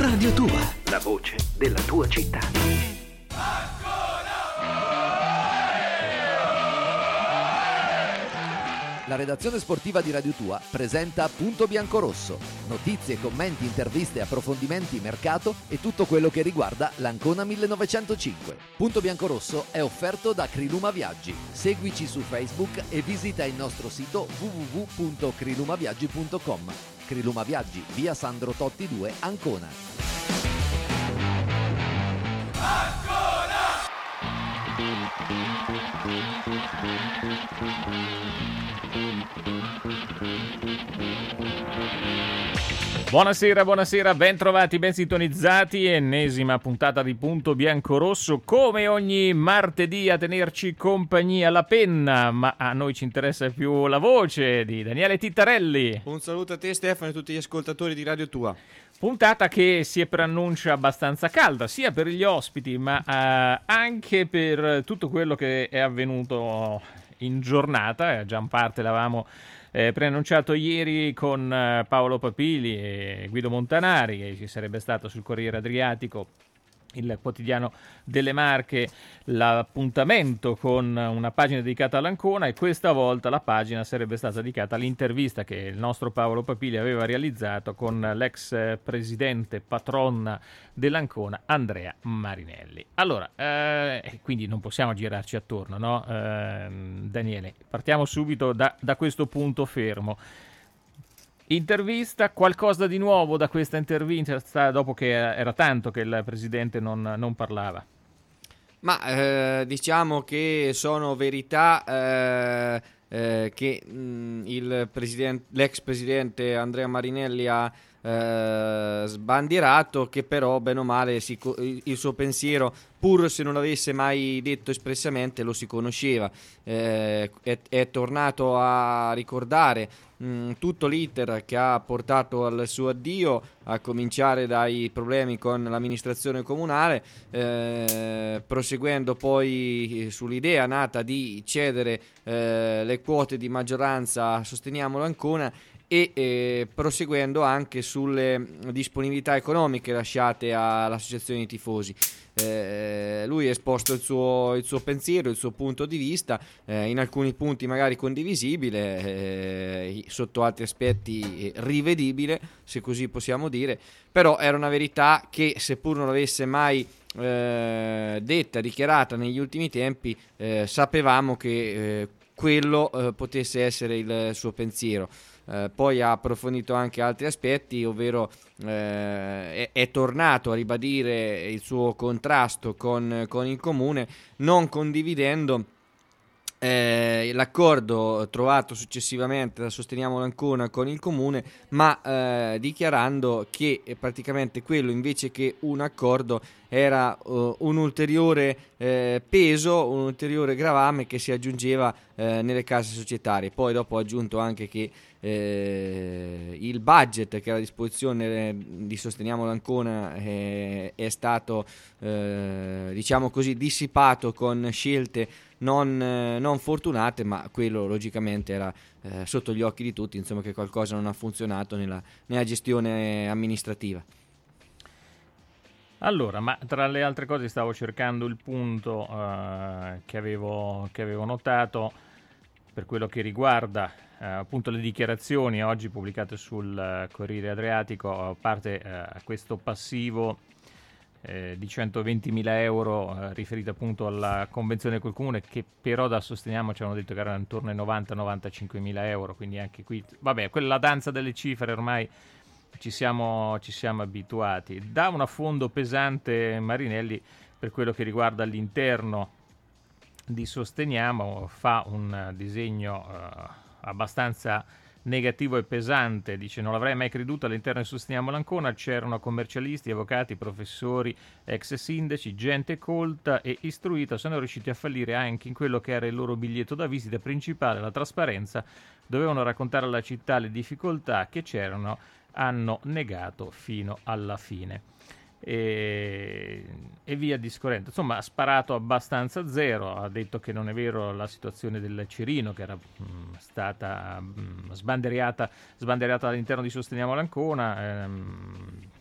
Radio Tua, la voce della tua città. La redazione sportiva di Radio Tua presenta Punto Biancorosso. Notizie, commenti, interviste, approfondimenti, mercato e tutto quello che riguarda l'Ancona 1905. Punto Biancorosso è offerto da Criluma Viaggi. Seguici su Facebook e visita il nostro sito www.crilumaviaggi.com. Criluma Viaggi, via Sandro Totti 2, Ancona. Buonasera, ben trovati, ben sintonizzati, ennesima puntata di Punto Biancorosso, come ogni martedì a tenerci compagnia la penna, ma a noi ci interessa più la voce di Daniele Tittarelli. Un saluto a te Stefano e a tutti gli ascoltatori di Radio Tua. Puntata che si preannuncia abbastanza calda, sia per gli ospiti, ma anche per tutto quello che è avvenuto in giornata, già in parte l'avevamo preannunciato ieri con Paolo Papili e Guido Montanari, che ci sarebbe stato sul Corriere Adriatico, il quotidiano delle Marche, l'appuntamento con una pagina dedicata all'Ancona, e questa volta la pagina sarebbe stata dedicata all'intervista che il nostro Paolo Papili aveva realizzato con l'ex presidente patron dell'Ancona, Andrea Marinelli. Allora, quindi non possiamo girarci attorno, no? Daniele, partiamo subito da questo punto fermo. Intervista, qualcosa di nuovo da questa intervista dopo che era tanto che il presidente non parlava? Ma diciamo che sono verità che l'ex presidente Andrea Marinelli ha sbandierato, che però bene o male il suo pensiero, pur se non l'avesse mai detto espressamente, lo si conosceva. È tornato a ricordare tutto l'iter che ha portato al suo addio, a cominciare dai problemi con l'amministrazione comunale, proseguendo poi sull'idea nata di cedere le quote di maggioranza a Sosteniamo l'Ancona, e proseguendo anche sulle disponibilità economiche lasciate all'associazione di tifosi. Lui ha esposto il suo pensiero, il suo punto di vista, in alcuni punti magari condivisibile, sotto altri aspetti rivedibile, se così possiamo dire, però era una verità che, seppur non l'avesse mai detta, dichiarata negli ultimi tempi, sapevamo che quello potesse essere il suo pensiero. Poi ha approfondito anche altri aspetti, ovvero è tornato a ribadire il suo contrasto con il comune, non condividendo l'accordo trovato successivamente da Sosteniamo l'Ancona con il comune, ma dichiarando che praticamente quello, invece che un accordo, era un ulteriore peso, un ulteriore gravame che si aggiungeva nelle case societarie. Poi dopo ha aggiunto anche che il budget che era a disposizione di Sosteniamo l'Ancona è stato diciamo così dissipato con scelte non fortunate, ma quello logicamente era sotto gli occhi di tutti, insomma, che qualcosa non ha funzionato nella gestione amministrativa. Allora, ma tra le altre cose stavo cercando il punto che avevo notato per quello che riguarda appunto le dichiarazioni oggi pubblicate sul Corriere Adriatico, a parte questo passivo di 120.000 euro riferito appunto alla convenzione col comune, che però da Sosteniamo ci hanno detto che erano intorno ai 90-95.000 euro, quindi anche qui, vabbè, quella danza delle cifre ormai ci siamo abituati. Dà un affondo pesante Marinelli per quello che riguarda l'interno di Sosteniamo, fa un disegno abbastanza negativo e pesante. Dice: non l'avrei mai creduto, all'interno di Sosteniamo l'Ancona c'erano commercialisti, avvocati, professori, ex sindaci, gente colta e istruita, sono riusciti a fallire anche in quello che era il loro biglietto da visita principale, la trasparenza. Dovevano raccontare alla città le difficoltà che c'erano, hanno negato fino alla fine. E via discorrendo. Insomma, ha sparato abbastanza zero, ha detto che non è vero la situazione del Cirino, che era stata sbandierata all'interno di Sosteniamo l'Ancona,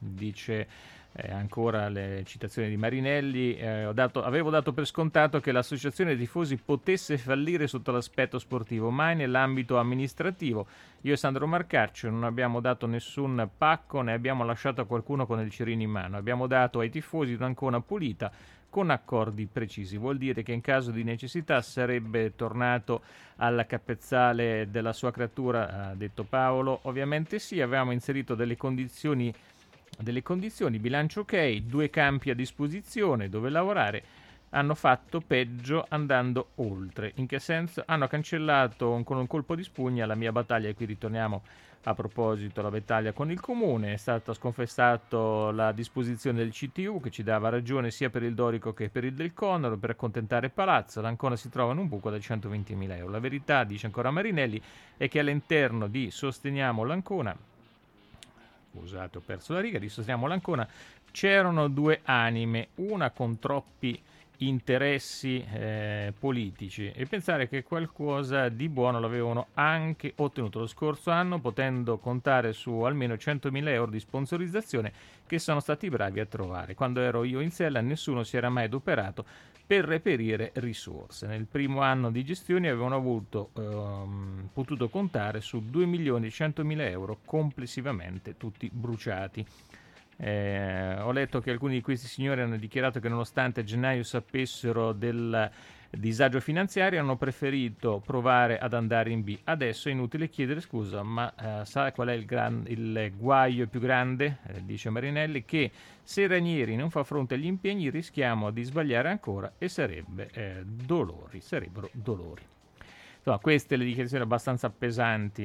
dice ancora le citazioni di Marinelli. Avevo dato per scontato che l'associazione dei tifosi potesse fallire sotto l'aspetto sportivo, mai nell'ambito amministrativo. Io e Sandro Marcaccio non abbiamo dato nessun pacco, ne abbiamo lasciato a qualcuno con il cerino in mano. Abbiamo dato ai tifosi un'Ancona pulita con accordi precisi. Vuol dire che in caso di necessità sarebbe tornato alla capezzale della sua creatura, ha detto Paolo. Ovviamente sì, avevamo inserito delle condizioni, bilancio ok, 2 campi a disposizione dove lavorare. Hanno fatto peggio andando oltre. In che senso? Hanno cancellato con un colpo di spugna la mia battaglia, e qui ritorniamo a proposito la battaglia con il comune. È stata sconfessata la disposizione del CTU che ci dava ragione sia per il Dorico che per il Del Conoro per accontentare Palazzo. L'Ancona si trova in un buco da 120.000 euro. La verità, dice ancora Marinelli, è che all'interno di Sosteniamo l'Ancona, scusate, ho perso la riga, di Sosteniamo l'Ancona c'erano 2 anime, una con troppi interessi politici, e pensare che qualcosa di buono l'avevano anche ottenuto lo scorso anno, potendo contare su almeno 100.000 euro di sponsorizzazione che sono stati bravi a trovare. Quando ero io in sella nessuno si era mai adoperato per reperire risorse. Nel primo anno di gestione avevano potuto contare su 2.100.000 euro complessivamente, tutti bruciati. Ho letto che alcuni di questi signori hanno dichiarato che nonostante a gennaio sapessero del disagio finanziario hanno preferito provare ad andare in B. Adesso è inutile chiedere scusa, ma sa qual è il guaio più grande? Dice Marinelli, che se Ranieri non fa fronte agli impegni rischiamo di sbagliare ancora e sarebbero dolori. Insomma, queste le dichiarazioni abbastanza pesanti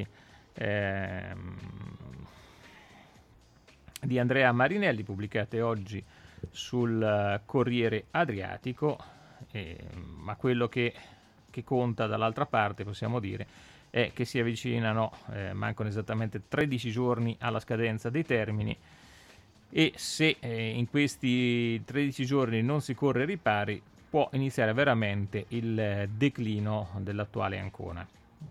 di Andrea Marinelli, pubblicate oggi sul Corriere Adriatico, ma quello che conta dall'altra parte, possiamo dire, è che si avvicinano, mancano esattamente 13 giorni alla scadenza dei termini, e se in questi 13 giorni non si corre ai ripari può iniziare veramente il declino dell'attuale Ancona.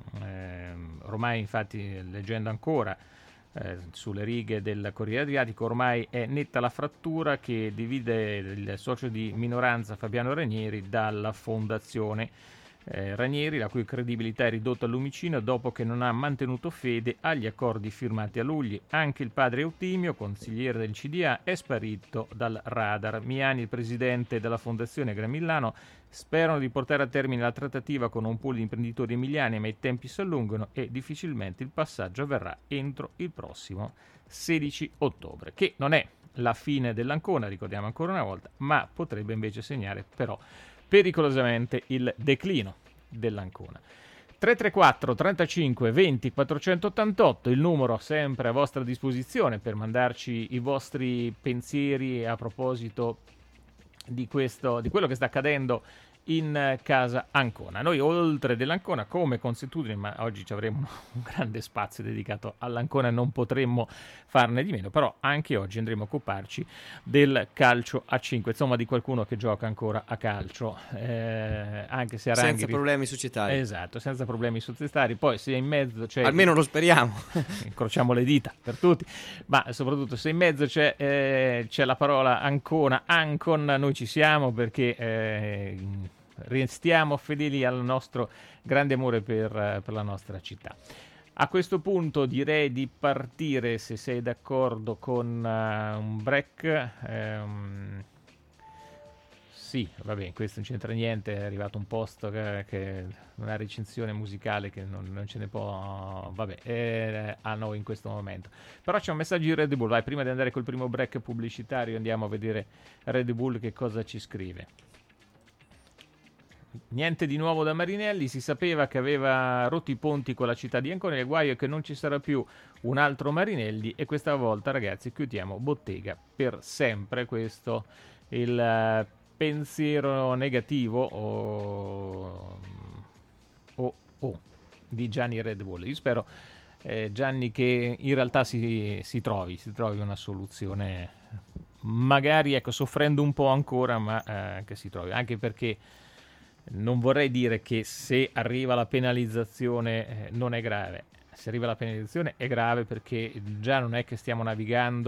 Ormai, infatti, leggendo ancora sulle righe del Corriere Adriatico, ormai è netta la frattura che divide il socio di minoranza Fabiano Ranieri dalla fondazione Ranieri, la cui credibilità è ridotta al lumicino dopo che non ha mantenuto fede agli accordi firmati a luglio. Anche il padre Eutimio, consigliere del CDA, è sparito dal radar. Miani, il presidente della fondazione Gramillano, sperano di portare a termine la trattativa con un pool di imprenditori emiliani, ma i tempi si allungano e difficilmente il passaggio avverrà entro il prossimo 16 ottobre, che non è la fine dell'Ancona, ricordiamo ancora una volta, ma potrebbe invece segnare però pericolosamente il declino dell'Ancona. 334 35 20 488, il numero sempre a vostra disposizione per mandarci i vostri pensieri a proposito di quello che sta accadendo in casa Ancona. Noi, oltre dell'Ancona, come consuetudine, ma oggi ci avremo un grande spazio dedicato all'Ancona, non potremmo farne di meno, però anche oggi andremo a occuparci del calcio a 5, insomma di qualcuno che gioca ancora a calcio, anche se Aranghi senza problemi societari. Esatto, senza problemi societari. Poi se in mezzo c'è, almeno lo speriamo, incrociamo le dita per tutti, ma soprattutto se in mezzo c'è la parola Ancona, Ancon, noi ci siamo, perché restiamo fedeli al nostro grande amore per la nostra città. A questo punto direi di partire, se sei d'accordo, con un break. Sì, vabbè, questo non c'entra niente, è arrivato un post che una recensione musicale che non ce ne può, vabbè, a noi in questo momento. Però c'è un messaggio di Red Bull, vai, prima di andare col primo break pubblicitario andiamo a vedere Red Bull che cosa ci scrive. Niente di nuovo da Marinelli, si sapeva che aveva rotto i ponti con la città di Ancona, il guaio è che non ci sarà più un altro Marinelli e questa volta, ragazzi, chiudiamo bottega per sempre. Questo il pensiero negativo di Gianni Red Bull. Io spero, Gianni, che in realtà si trovi una soluzione, magari, ecco, soffrendo un po' ancora, ma che si trovi, anche perché non vorrei dire che se arriva la penalizzazione non è grave. Se arriva la penalizzazione è grave perché già non è che stiamo navigando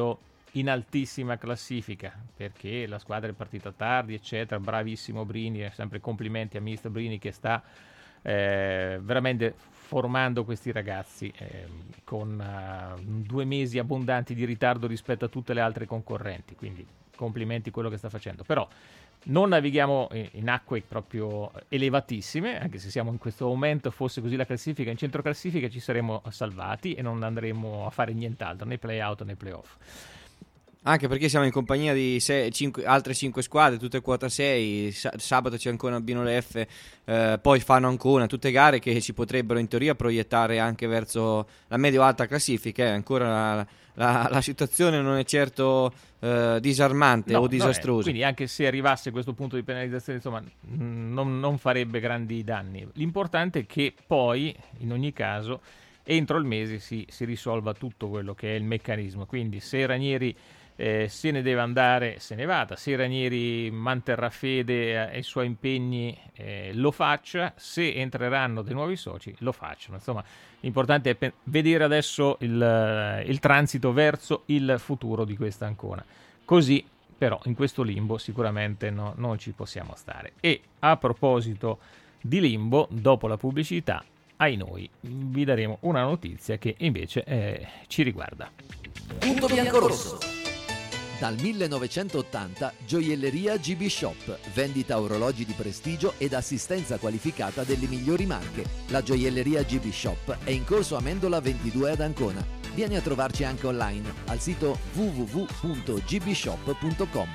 in altissima classifica, perché la squadra è partita tardi, eccetera. Bravissimo Brini, sempre complimenti a mister Brini che sta veramente formando questi ragazzi con 2 mesi abbondanti di ritardo rispetto a tutte le altre concorrenti, quindi complimenti quello che sta facendo. Però non navighiamo in acque proprio elevatissime, anche se siamo in questo momento, fosse così la classifica, in centro classifica ci saremmo salvati e non andremo a fare nient'altro, né play-out né play-off. Anche perché siamo in compagnia di altre 5 squadre, tutte quota 6, sabato c'è ancora Binole F, poi fanno ancora tutte gare che ci potrebbero in teoria proiettare anche verso la medio-alta classifica. Ancora la situazione non è certo disarmante o disastrosa. Quindi anche se arrivasse a questo punto di penalizzazione, insomma, non farebbe grandi danni. L'importante è che poi, in ogni caso, entro il mese si risolva tutto quello che è il meccanismo. Quindi se Ranieri se ne deve andare, se ne vada. Se Ranieri manterrà fede ai suoi impegni, lo faccia. Se entreranno dei nuovi soci, lo facciano. Insomma, l'importante è vedere adesso il transito verso il futuro di questa Ancona. Così, però, in questo limbo sicuramente non ci possiamo stare. E a proposito di limbo, dopo la pubblicità, ai noi, vi daremo una notizia che invece ci riguarda. Punto biancorosso. Dal 1980 Gioielleria GB Shop, vendita orologi di prestigio ed assistenza qualificata delle migliori marche. La Gioielleria GB Shop è in corso Amendola 22 ad Ancona. Vieni a trovarci anche online al sito www.gbshop.com.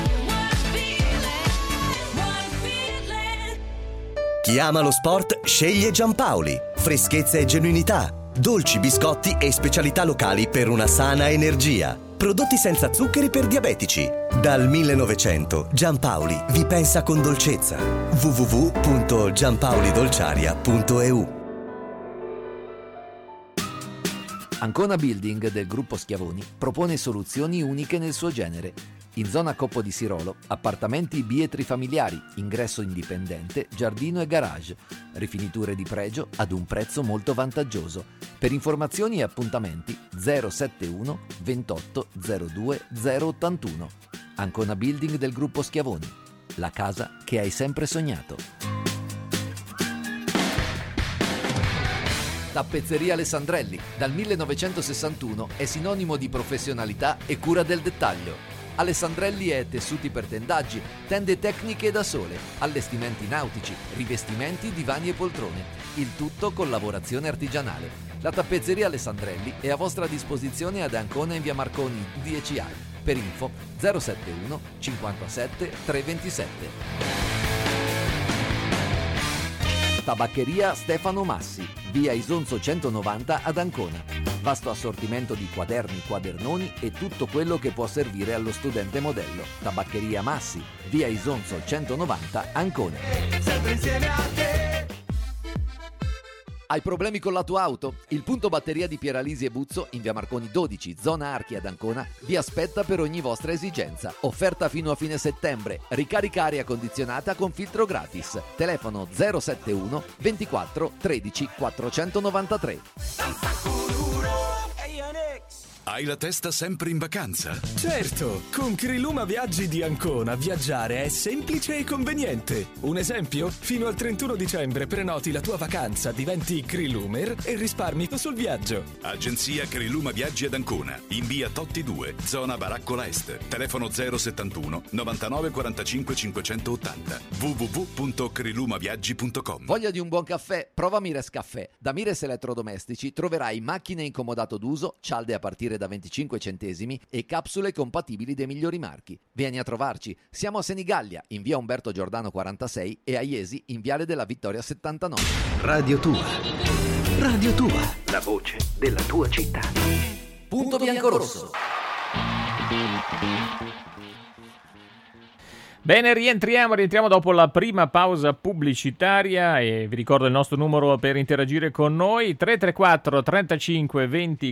Chi ama lo sport sceglie Giampaoli. Freschezza e genuinità, dolci, biscotti e specialità locali per una sana energia. Prodotti senza zuccheri per diabetici. Dal 1900 Giampaoli vi pensa con dolcezza. www.giampaolidolciaria.eu. Ancona Building del gruppo Schiavoni propone soluzioni uniche nel suo genere. In zona Coppo di Sirolo, appartamenti bietri familiari, ingresso indipendente, giardino e garage, rifiniture di pregio ad un prezzo molto vantaggioso. Per informazioni e appuntamenti 071 28 02 081. Ancona Building del gruppo Schiavoni, la casa che hai sempre sognato. Tappezzeria Alessandrelli, dal 1961 è sinonimo di professionalità e cura del dettaglio. Alessandrelli è tessuti per tendaggi, tende tecniche da sole, allestimenti nautici, rivestimenti, divani e poltrone. Il tutto con lavorazione artigianale. La tappezzeria Alessandrelli è a vostra disposizione ad Ancona in via Marconi 10A. Per info 071 57 327. Tabaccheria Stefano Massi, via Isonzo 190 ad Ancona. Vasto assortimento di quaderni, quadernoni e tutto quello che può servire allo studente modello. Tabaccheria Massi, via Isonzo 190 Ancona. Sempre insieme a te. Hai problemi con la tua auto? Il punto batteria di Pieralisi e Buzzo in via Marconi 12, zona Archi ad Ancona, vi aspetta per ogni vostra esigenza. Offerta fino a fine settembre. Ricarica aria condizionata con filtro gratis. Telefono 071 24 13 493. Hai la testa sempre in vacanza? Certo, con Criluma Viaggi di Ancona viaggiare è semplice e conveniente. Un esempio? Fino al 31 dicembre prenoti la tua vacanza, diventi Crilumer e risparmi sul viaggio. Agenzia Criluma Viaggi ad Ancona, in via Totti 2, zona Baraccola Est. Telefono 071 99 45 580. www.crilumaviaggi.com. Voglia di un buon caffè? Prova Mires Caffè. Da Mires Elettrodomestici troverai macchine in comodato d'uso, cialde a partire da 25 centesimi e capsule compatibili dei migliori marchi. Vieni a trovarci. Siamo a Senigallia, in via Umberto Giordano 46 e a Iesi, in viale della Vittoria 79. Radio Tua. Radio Tua. La voce della tua città. Punto biancorosso. Bene, rientriamo dopo la prima pausa pubblicitaria e vi ricordo il nostro numero per interagire con noi 334 35 20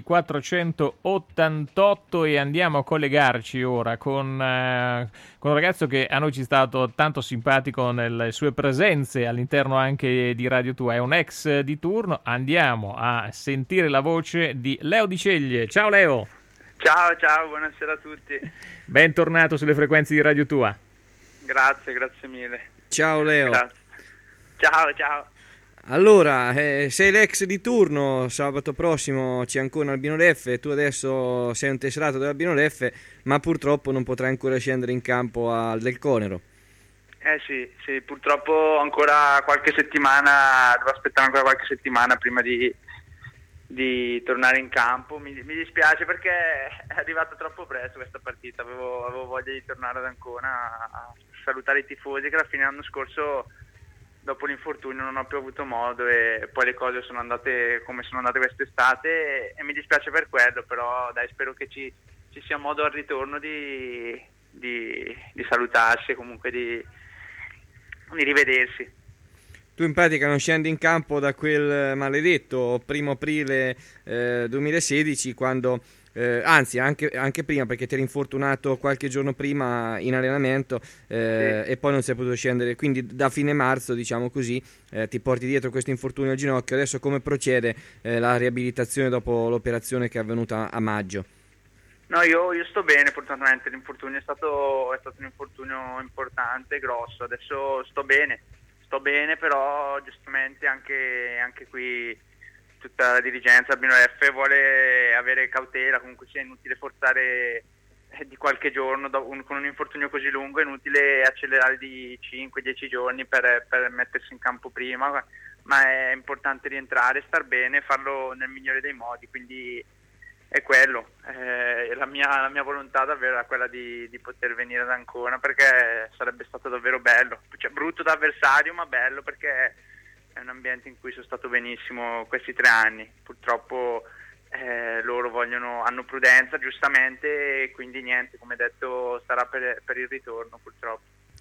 488 e andiamo a collegarci ora con un ragazzo che a noi ci è stato tanto simpatico nelle sue presenze all'interno anche di Radio Tua, è un ex di turno. Andiamo a sentire la voce di Leo Di Ceglie. Ciao Leo! Ciao, buonasera a tutti. Bentornato sulle frequenze di Radio Tua. Grazie mille. Ciao Leo. Grazie. Ciao. Allora, sei l'ex di turno, sabato prossimo c'è ancora Albino Leffe, tu adesso sei un tesserato dell'Albino Leffe, ma purtroppo non potrai ancora scendere in campo al Del Conero. Sì, purtroppo ancora qualche settimana, devo aspettare ancora qualche settimana prima di tornare in campo. Mi dispiace perché è arrivata troppo presto questa partita, avevo voglia di tornare ad Ancona a salutare i tifosi, che alla fine l'anno scorso dopo l'infortunio non ho più avuto modo, e poi le cose sono andate come sono andate quest'estate, e mi dispiace per quello, però dai, spero che ci sia modo al ritorno di salutarsi e comunque di rivedersi. Tu in pratica non scendi in campo da quel maledetto 1 aprile 2016, quando anzi anche prima, perché ti eri infortunato qualche giorno prima in allenamento, e poi non sei potuto scendere, quindi da fine marzo, diciamo così, ti porti dietro questo infortunio al ginocchio. Adesso come procede la riabilitazione dopo l'operazione che è avvenuta a maggio? No, io sto bene, fortunatamente. L'infortunio è stato un infortunio importante, grosso. Adesso sto bene, però giustamente anche qui tutta la dirigenza Albino Leffe vuole avere cautela. Comunque sia inutile forzare di qualche giorno con un infortunio così lungo, è inutile accelerare di 5-10 giorni per mettersi in campo prima, ma è importante rientrare, star bene, farlo nel migliore dei modi, quindi è quello. La mia volontà davvero era quella di poter venire ad Ancona, perché sarebbe stato davvero bello, cioè brutto da avversario ma bello, perché è un ambiente in cui sono stato benissimo questi 3 anni. Purtroppo loro hanno prudenza, giustamente, e quindi niente, come detto, sarà per il ritorno, purtroppo.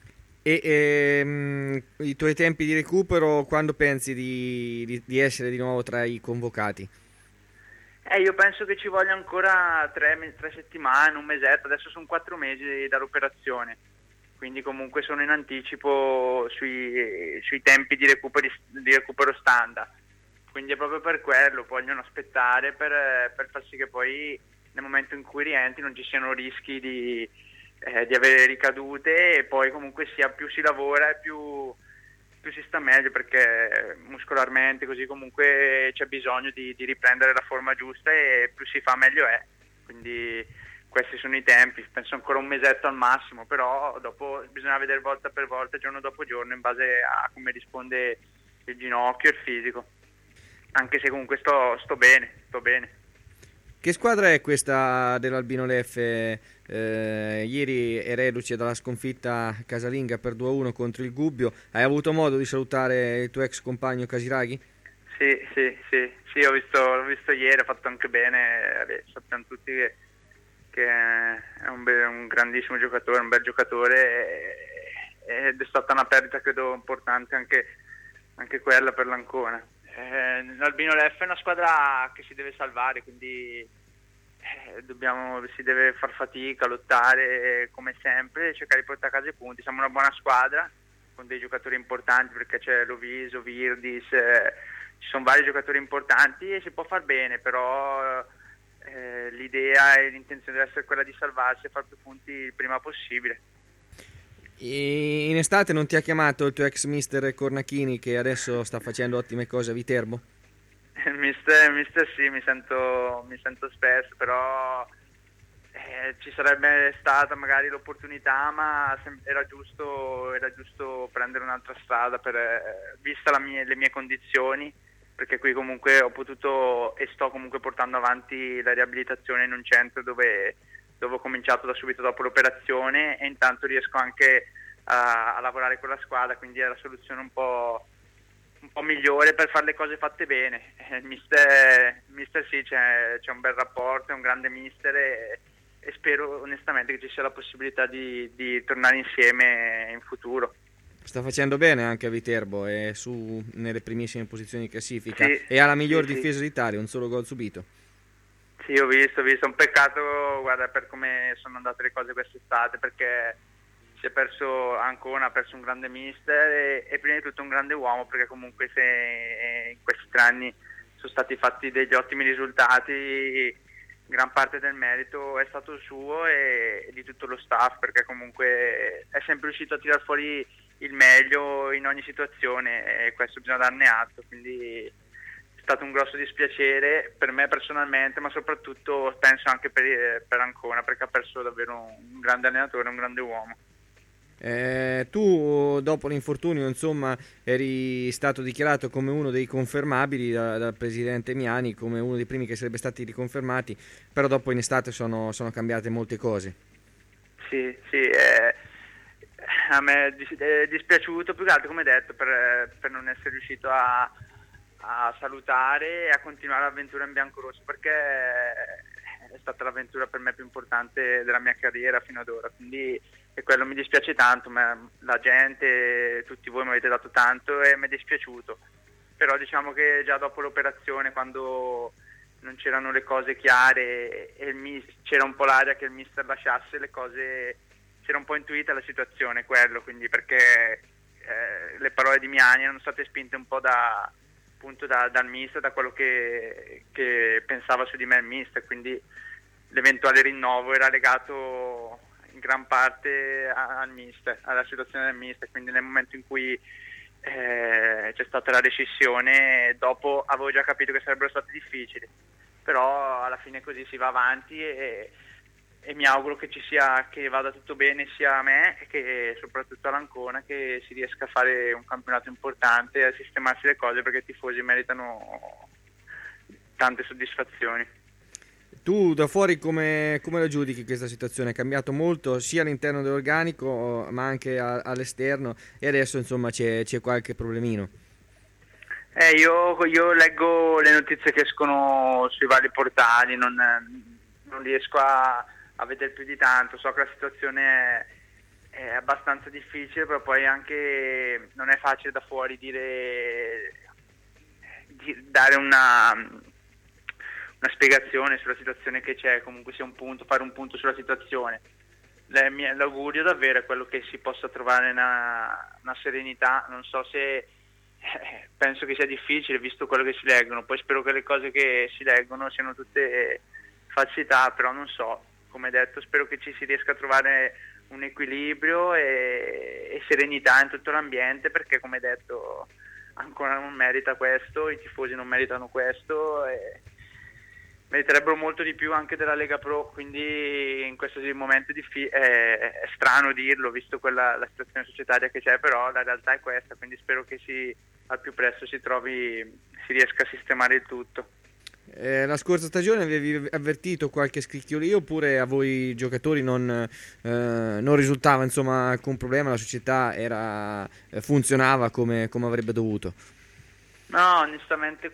E i tuoi tempi di recupero, quando pensi di essere di nuovo tra i convocati? Io penso che ci voglia ancora 3 settimane, un mesetto. Adesso sono 4 mesi dall'operazione, quindi comunque sono in anticipo sui tempi di recupero standard, quindi è proprio per quello, vogliono aspettare per far sì che poi nel momento in cui rientri non ci siano rischi di avere ricadute, e poi comunque sia più si lavora e più si sta meglio, perché muscolarmente così comunque c'è bisogno di riprendere la forma giusta, e più si fa meglio è. Quindi questi sono i tempi, penso ancora un mesetto al massimo, però dopo bisogna vedere volta per volta, giorno dopo giorno, in base a come risponde il ginocchio e il fisico, anche se comunque sto bene. Che squadra è questa dell'Albino Leffe? Ieri è reduce dalla sconfitta casalinga per 2-1 contro il Gubbio. Hai avuto modo di salutare il tuo ex compagno Casiraghi? Sì, l'ho visto ieri, ha fatto anche bene. Sappiamo tutti che è un grandissimo giocatore, un bel giocatore, ed è stata una perdita credo importante anche quella per l'Ancona. L'Albino Leffe è una squadra che si deve salvare, quindi si deve far fatica, lottare come sempre, cercare di portare a casa i punti. Siamo una buona squadra con dei giocatori importanti, perché c'è Loviso, Virdis, ci sono vari giocatori importanti e si può far bene, però l'idea e l'intenzione deve essere quella di salvarsi e far più punti il prima possibile. In estate non ti ha chiamato il tuo ex mister Cornachini, che adesso sta facendo ottime cose a Viterbo? Mister sì, mi sento spesso, però ci sarebbe stata magari l'opportunità, ma era giusto prendere un'altra strada, vista le mie condizioni, perché qui comunque ho potuto e sto comunque portando avanti la riabilitazione in un centro dove ho cominciato da subito dopo l'operazione, e intanto riesco anche a lavorare con la squadra, quindi è la soluzione un po' migliore per fare le cose fatte bene. Il mister sì, c'è un bel rapporto, è un grande mister, e spero onestamente che ci sia la possibilità di tornare insieme in futuro. Sta facendo bene anche a Viterbo, è nelle primissime posizioni di classifica, sì, e ha la miglior sì. difesa d'Italia, un solo gol subito. Sì, ho visto, un peccato, guarda, per come sono andate le cose quest'estate, perché si è perso Ancona, ha perso un grande mister e prima di tutto un grande uomo, perché comunque se in questi 3 anni sono stati fatti degli ottimi risultati, gran parte del merito è stato suo e di tutto lo staff, perché comunque è sempre riuscito a tirar fuori il meglio in ogni situazione e questo bisogna darne atto, quindi è stato un grosso dispiacere per me personalmente, ma soprattutto penso anche per Ancona, perché ha perso davvero un grande allenatore, un grande uomo. Tu dopo l'infortunio insomma eri stato dichiarato come uno dei confermabili dal presidente Miani, come uno dei primi che sarebbe stati riconfermati, però dopo in estate sono cambiate molte cose. Sì, a me è dispiaciuto più che altro, come detto, per non essere riuscito a salutare e a continuare l'avventura in biancorosso, perché è stata l'avventura per me più importante della mia carriera fino ad ora, quindi e quello mi dispiace tanto, ma la gente, tutti voi mi avete dato tanto e mi è dispiaciuto, però diciamo che già dopo l'operazione, quando non c'erano le cose chiare e c'era un po' l'aria che il mister lasciasse le cose, c'era un po' intuita la situazione, quello, quindi perché le parole di Miani erano state spinte un po' dal mister, da quello che pensava su di me il mister, quindi l'eventuale rinnovo era legato in gran parte al mister, alla situazione del mister, quindi nel momento in cui c'è stata la rescissione, dopo avevo già capito che sarebbero stati difficili, però alla fine così si va avanti e mi auguro che che vada tutto bene sia a me che soprattutto all'Ancona, che si riesca a fare un campionato importante e a sistemarsi le cose, perché i tifosi meritano tante soddisfazioni. Tu da fuori come la giudichi questa situazione? È cambiato molto sia all'interno dell'organico ma anche all'esterno, e adesso insomma c'è qualche problemino. Io leggo le notizie che escono sui vari portali, non riesco a vedere più di tanto, so che la situazione è abbastanza difficile, però poi anche non è facile da fuori dare una spiegazione sulla situazione che c'è, comunque sia fare un punto sulla situazione. L'augurio davvero è quello che si possa trovare una serenità, non so se penso che sia difficile visto quello che si leggono, poi spero che le cose che si leggono siano tutte falsità, però non so, come detto spero che ci si riesca a trovare un equilibrio e serenità in tutto l'ambiente, perché come detto ancora non merita questo, i tifosi non meritano questo e meriterebbero molto di più anche della Lega Pro, quindi in questo momento è strano dirlo visto la situazione societaria che c'è, però la realtà è questa, quindi spero che al più presto si riesca a sistemare il tutto. La scorsa stagione avevi avvertito qualche scricchiolio, oppure a voi giocatori non risultava insomma alcun problema, la società funzionava come avrebbe dovuto? No, onestamente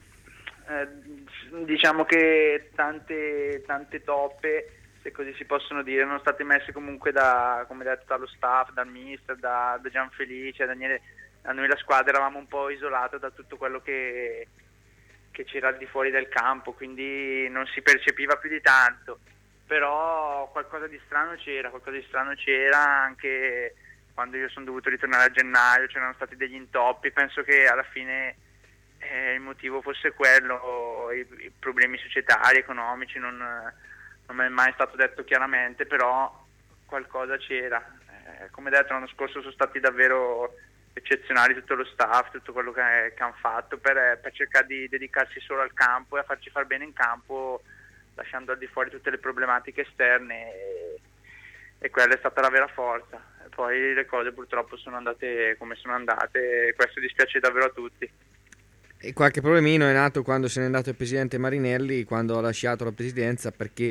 diciamo che tante toppe, se così si possono dire, erano state messe comunque come detto, dallo staff, dal mister, da Gianfelice, Daniele. A noi la squadra eravamo un po' isolata da tutto quello che c'era al di fuori del campo, quindi non si percepiva più di tanto, però qualcosa di strano c'era anche quando io sono dovuto ritornare a gennaio, c'erano stati degli intoppi, penso che alla fine il motivo fosse quello, i problemi societari, economici, non mi è mai stato detto chiaramente, però qualcosa c'era. Come detto, l'anno scorso sono stati davvero eccezionali tutto lo staff, tutto quello che hanno fatto per cercare di dedicarsi solo al campo e a farci far bene in campo, lasciando al di fuori tutte le problematiche esterne, e quella è stata la vera forza. Poi le cose purtroppo sono andate come sono andate e questo dispiace davvero a tutti. E qualche problemino è nato quando se n'è andato il presidente Marinelli, quando ha lasciato la presidenza, perché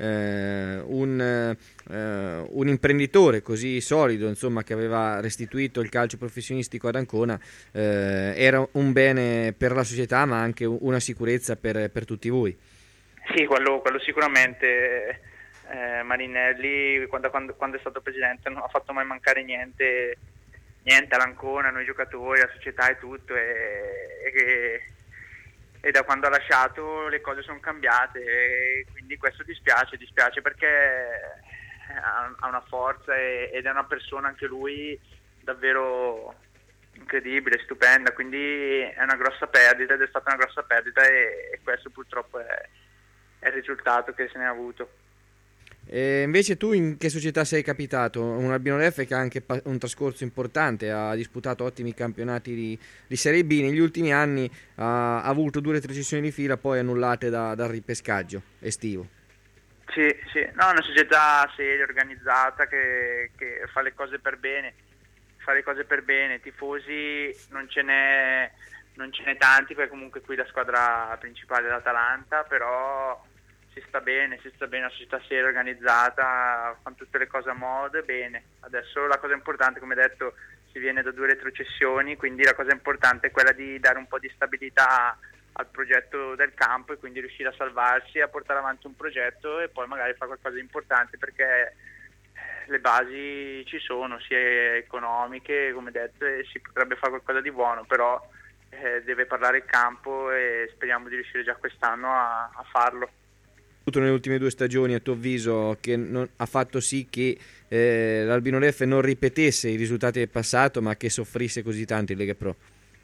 un imprenditore così solido, insomma, che aveva restituito il calcio professionistico ad Ancona, era un bene per la società ma anche una sicurezza per tutti voi. Sì, quello sicuramente. Marinelli quando è stato presidente non ha fatto mai mancare niente all'Ancona, noi giocatori, la società e tutto, e da quando ha lasciato le cose sono cambiate, e quindi questo dispiace perché ha una forza ed è una persona anche lui davvero incredibile, stupenda, quindi è una grossa perdita ed è stata una grossa perdita e questo purtroppo è il risultato che se ne è avuto. Invece tu in che società sei capitato? Un Albino Leffe che ha anche un trascorso importante, ha disputato ottimi campionati di Serie B, negli ultimi anni ha avuto 2 retrocessioni di fila poi annullate dal ripescaggio estivo. Sì, no, è una società seria, organizzata, che fa le cose per bene, tifosi non ce n'è tanti, perché comunque qui la squadra principale è l'Atalanta, però si sta bene, una società seria, organizzata, fanno tutte le cose a modo e bene. Adesso la cosa importante, come detto, si viene da 2 retrocessioni, quindi la cosa importante è quella di dare un po' di stabilità al progetto del campo e quindi riuscire a salvarsi, a portare avanti un progetto e poi magari fare qualcosa di importante, perché le basi ci sono, sia economiche, come detto, e si potrebbe fare qualcosa di buono, però deve parlare il campo e speriamo di riuscire già quest'anno a farlo. Nelle ultime 2 stagioni, a tuo avviso, che ha fatto sì che l'Albino Leffe non ripetesse i risultati del passato, ma che soffrisse così tanto in Lega Pro?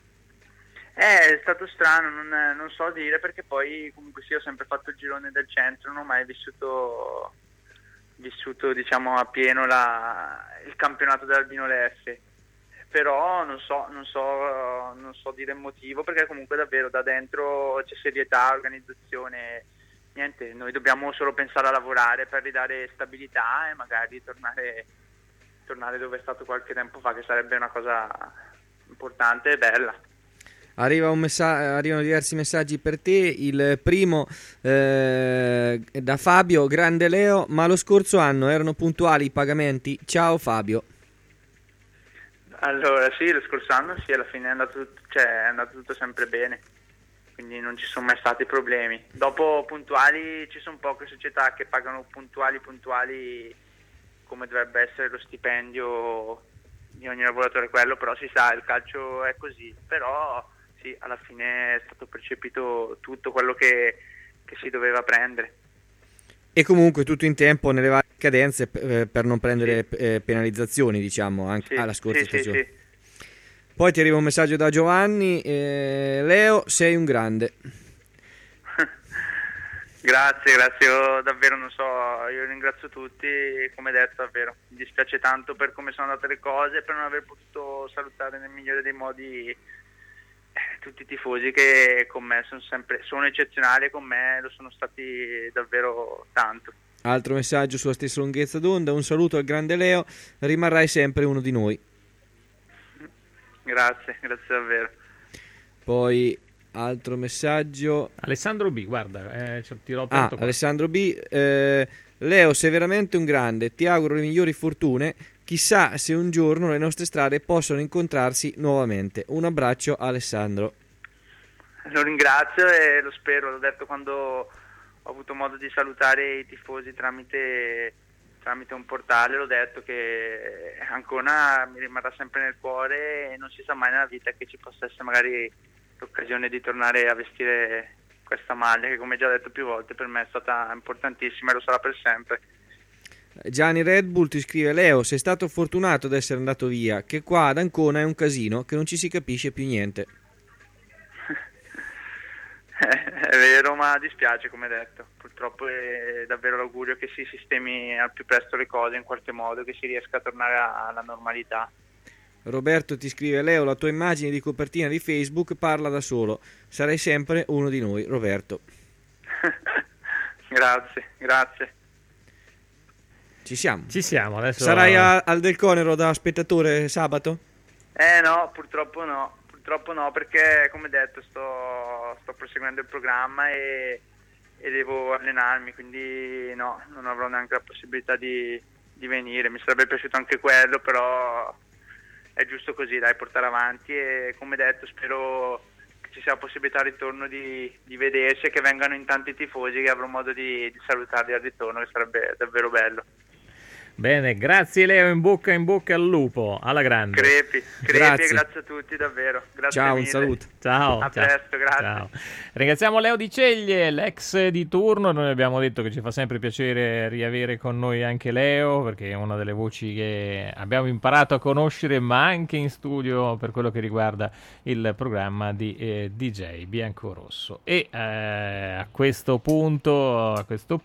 È stato strano, non so dire, perché poi comunque sì, ho sempre fatto il girone del centro, non ho mai vissuto diciamo a pieno il campionato dell'Albino Leffe, però non so dire il motivo, perché comunque davvero da dentro c'è serietà, organizzazione, niente, noi dobbiamo solo pensare a lavorare per ridare stabilità e magari tornare dove è stato qualche tempo fa, che sarebbe una cosa importante e bella. Arrivano diversi messaggi per te. Il primo da Fabio: grande Leo, ma lo scorso anno erano puntuali i pagamenti? Ciao Fabio. Allora sì, lo scorso anno sì, alla fine è andato tutto sempre bene, quindi non ci sono mai stati problemi. Dopo puntuali ci sono poche società che pagano puntuali come dovrebbe essere lo stipendio di ogni lavoratore, quello, però si sa, il calcio è così, però sì, alla fine è stato percepito tutto quello che si doveva prendere. E comunque tutto in tempo, nelle varie cadenze, per non prendere penalizzazioni, diciamo, anche alla scorsa stagione. Sì. Poi ti arriva un messaggio da Giovanni: Leo, sei un grande. Grazie, io davvero non so, io ringrazio tutti, come detto davvero, mi dispiace tanto per come sono andate le cose, per non aver potuto salutare nel migliore dei modi tutti i tifosi che con me sono eccezionali, e con me lo sono stati davvero tanto. Altro messaggio sulla stessa lunghezza d'onda: un saluto al grande Leo, rimarrai sempre uno di noi. Grazie davvero. Poi altro messaggio, Alessandro B, guarda, tirò tanto qua. Alessandro B: Leo, sei veramente un grande, ti auguro le migliori fortune, chissà se un giorno le nostre strade possono incontrarsi nuovamente. Un abbraccio, Alessandro. Lo ringrazio e lo spero, l'ho detto quando ho avuto modo di salutare i tifosi tramite un portale, l'ho detto che Ancona mi rimarrà sempre nel cuore e non si sa mai nella vita che ci possa essere magari l'occasione di tornare a vestire questa maglia, che come già detto più volte per me è stata importantissima e lo sarà per sempre. Gianni Red Bull ti scrive: Leo, sei stato fortunato ad essere andato via, che qua ad Ancona è un casino, che non ci si capisce più niente. È vero, ma dispiace, come detto. Purtroppo è davvero l'augurio che si sistemi al più presto le cose in qualche modo, che si riesca a tornare alla normalità. Roberto ti scrive: Leo, la tua immagine di copertina di Facebook parla da solo, sarai sempre uno di noi. Roberto. Grazie. Ci siamo adesso. Sarai al Del Conero da spettatore sabato? No, purtroppo no, perché come detto sto proseguendo il programma e devo allenarmi, quindi no, non avrò neanche la possibilità di venire. Mi sarebbe piaciuto anche quello, però è giusto così, dai, portare avanti, e come detto spero che ci sia la possibilità al ritorno di vedersi e che vengano in tanti tifosi, che avrò modo di salutarli al ritorno, che sarebbe davvero bello. Bene, grazie Leo, in bocca al lupo, alla grande. Crepi, Grazie. e grazie a tutti davvero. Grazie Ciao, mille. un saluto. Ciao. A ciao. presto, grazie. Ciao. Ringraziamo Leo Di Ceglie, l'ex di turno. Noi abbiamo detto che ci fa sempre piacere riavere con noi anche Leo, perché è una delle voci che abbiamo imparato a conoscere, ma anche in studio per quello che riguarda il programma di DJ Biancorosso. E a questo punto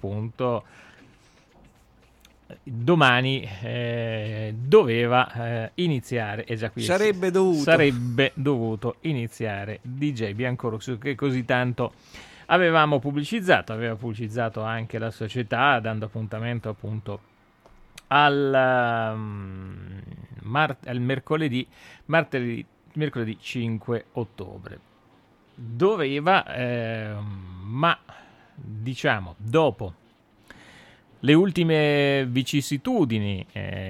domani doveva iniziare, e già qui Sarebbe dovuto iniziare DJ Biancorosso, che così tanto aveva pubblicizzato anche la società, dando appuntamento appunto al mercoledì 5 ottobre. Doveva, ma diciamo dopo le ultime vicissitudini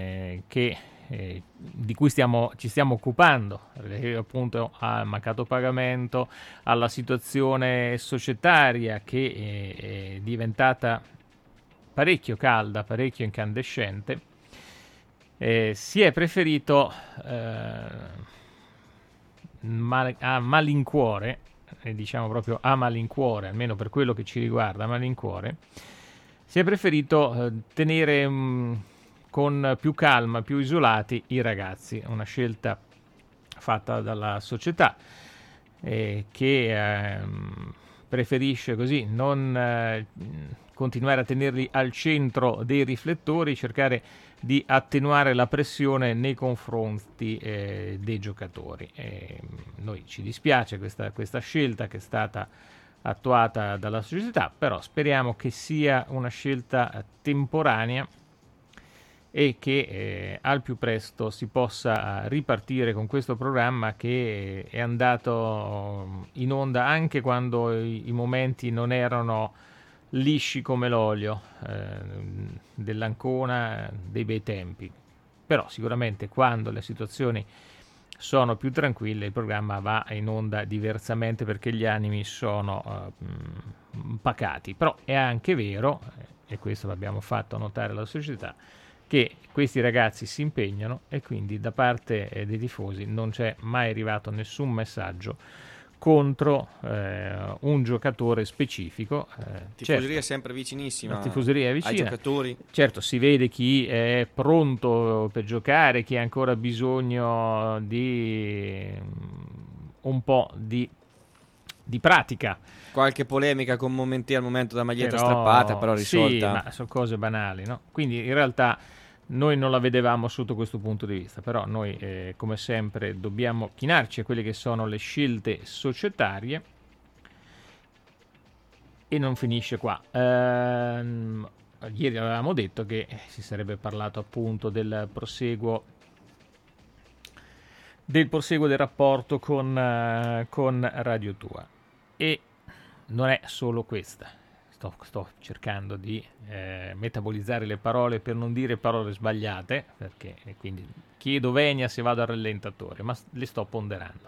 di cui ci stiamo occupando, appunto al mancato pagamento, alla situazione societaria che è diventata parecchio calda, parecchio incandescente, si è preferito a malincuore, diciamo proprio a malincuore, almeno per quello che ci riguarda, a malincuore, si è preferito tenere con più calma, più isolati i ragazzi. Una scelta fatta dalla società che preferisce così non continuare a tenerli al centro dei riflettori, cercare di attenuare la pressione nei confronti dei giocatori. Noi ci dispiace questa scelta che è stata attuata dalla società, però speriamo che sia una scelta temporanea e che al più presto si possa ripartire con questo programma che è andato in onda anche quando i momenti non erano lisci come l'olio dell'Ancona dei bei tempi. Però sicuramente quando le situazioni sono più tranquille, il programma va in onda diversamente perché gli animi sono pacati. Però è anche vero, e questo l'abbiamo fatto notare alla società, che questi ragazzi si impegnano e quindi da parte dei tifosi non c'è mai arrivato nessun messaggio contro un giocatore specifico. Tifoseria certo, sempre vicinissima, la tifoseria è vicina ai giocatori. Certo, si vede chi è pronto per giocare, chi ha ancora bisogno di un po' di pratica. Qualche polemica con Momentì al momento della maglietta strappata, però risolta. Sì, ma sono cose banali, no? Quindi in realtà noi non la vedevamo sotto questo punto di vista, però noi come sempre dobbiamo chinarci a quelle che sono le scelte societarie e non finisce qua. Ieri avevamo detto che si sarebbe parlato appunto del proseguo del rapporto con Radio Tua, e non è solo questa. Sto cercando di metabolizzare le parole per non dire parole sbagliate, perché quindi chiedo venia se vado al rallentatore, ma le sto ponderando.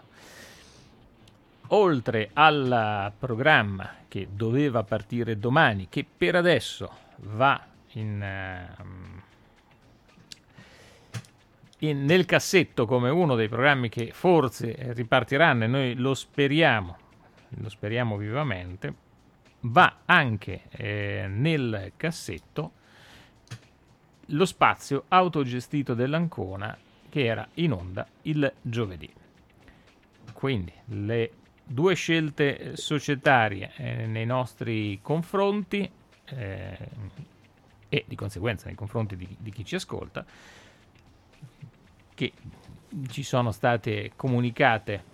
Oltre al programma che doveva partire domani, che per adesso va nel cassetto come uno dei programmi che forse ripartiranno, e noi lo speriamo vivamente, va anche nel cassetto lo spazio autogestito dell'Ancona che era in onda il giovedì. Quindi le due scelte societarie nei nostri confronti e di conseguenza nei confronti di chi ci ascolta, che ci sono state comunicate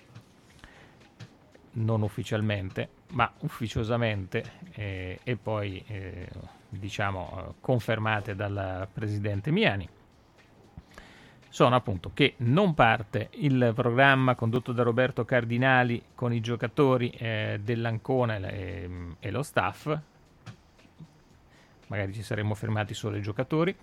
non ufficialmente ma ufficiosamente e poi diciamo confermate dal presidente Miani, sono appunto che non parte il programma condotto da Roberto Cardinali con i giocatori dell'Ancona e lo staff, magari ci saremmo fermati solo ai giocatori,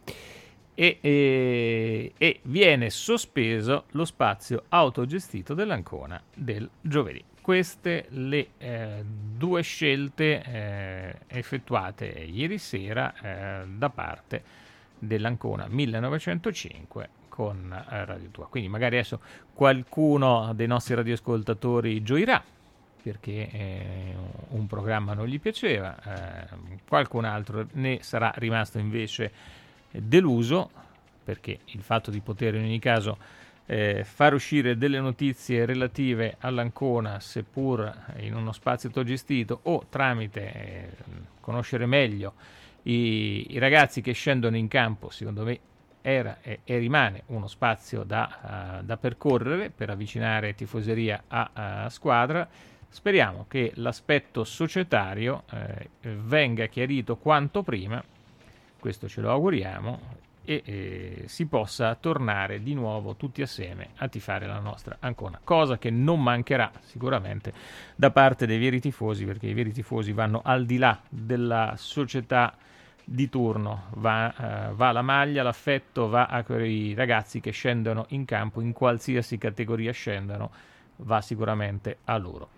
e viene sospeso lo spazio autogestito dell'Ancona del giovedì. Queste le due scelte effettuate ieri sera da parte dell'Ancona 1905 con Radio Tua. Quindi magari adesso qualcuno dei nostri radioascoltatori gioirà perché un programma non gli piaceva, qualcun altro ne sarà rimasto invece deluso, perché il fatto di poter in ogni caso far uscire delle notizie relative all'Ancona, seppur in uno spazio autogestito o tramite conoscere meglio i ragazzi che scendono in campo, secondo me era e rimane uno spazio da percorrere per avvicinare tifoseria a squadra. Speriamo che l'aspetto societario venga chiarito quanto prima, questo ce lo auguriamo, e si possa tornare di nuovo tutti assieme a tifare la nostra Ancona, cosa che non mancherà sicuramente da parte dei veri tifosi, perché i veri tifosi vanno al di là della società di turno, va la maglia, l'affetto va a quei ragazzi che scendono in campo, in qualsiasi categoria scendano, va sicuramente a loro.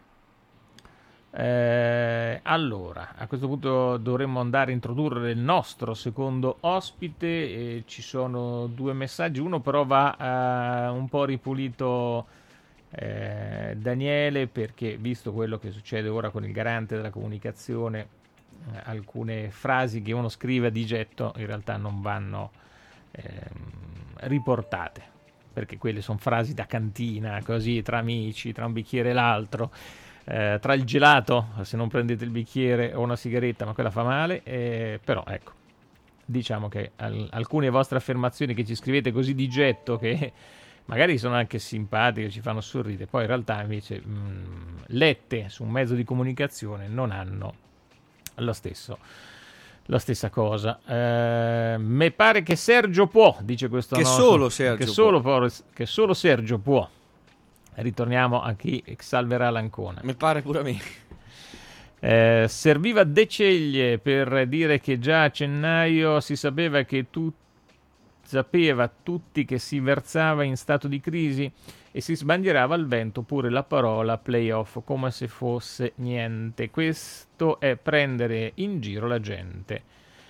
Allora, a questo punto dovremmo andare a introdurre il nostro secondo ospite. Ci sono due messaggi, uno però va un po' ripulito, Daniele, perché visto quello che succede ora con il garante della comunicazione, alcune frasi che uno scrive di getto in realtà non vanno riportate, perché quelle sono frasi da cantina, così tra amici, tra un bicchiere e l'altro. Tra il gelato, se non prendete il bicchiere, o una sigaretta, ma quella fa male, però ecco, diciamo che alcune vostre affermazioni che ci scrivete così di getto, che magari sono anche simpatiche, ci fanno sorridere, poi in realtà invece lette su un mezzo di comunicazione non hanno la stessa cosa. Me pare che Sergio può, dice questo che nostro, solo Sergio che solo Sergio può. Ritorniamo a chi salverà l'Ancona. Mi pare pure a me. Serviva De Ceglie per dire che già a gennaio si sapeva che tutti che si versava in stato di crisi e si sbandierava al vento pure la parola playoff come se fosse niente. Questo è prendere in giro la gente,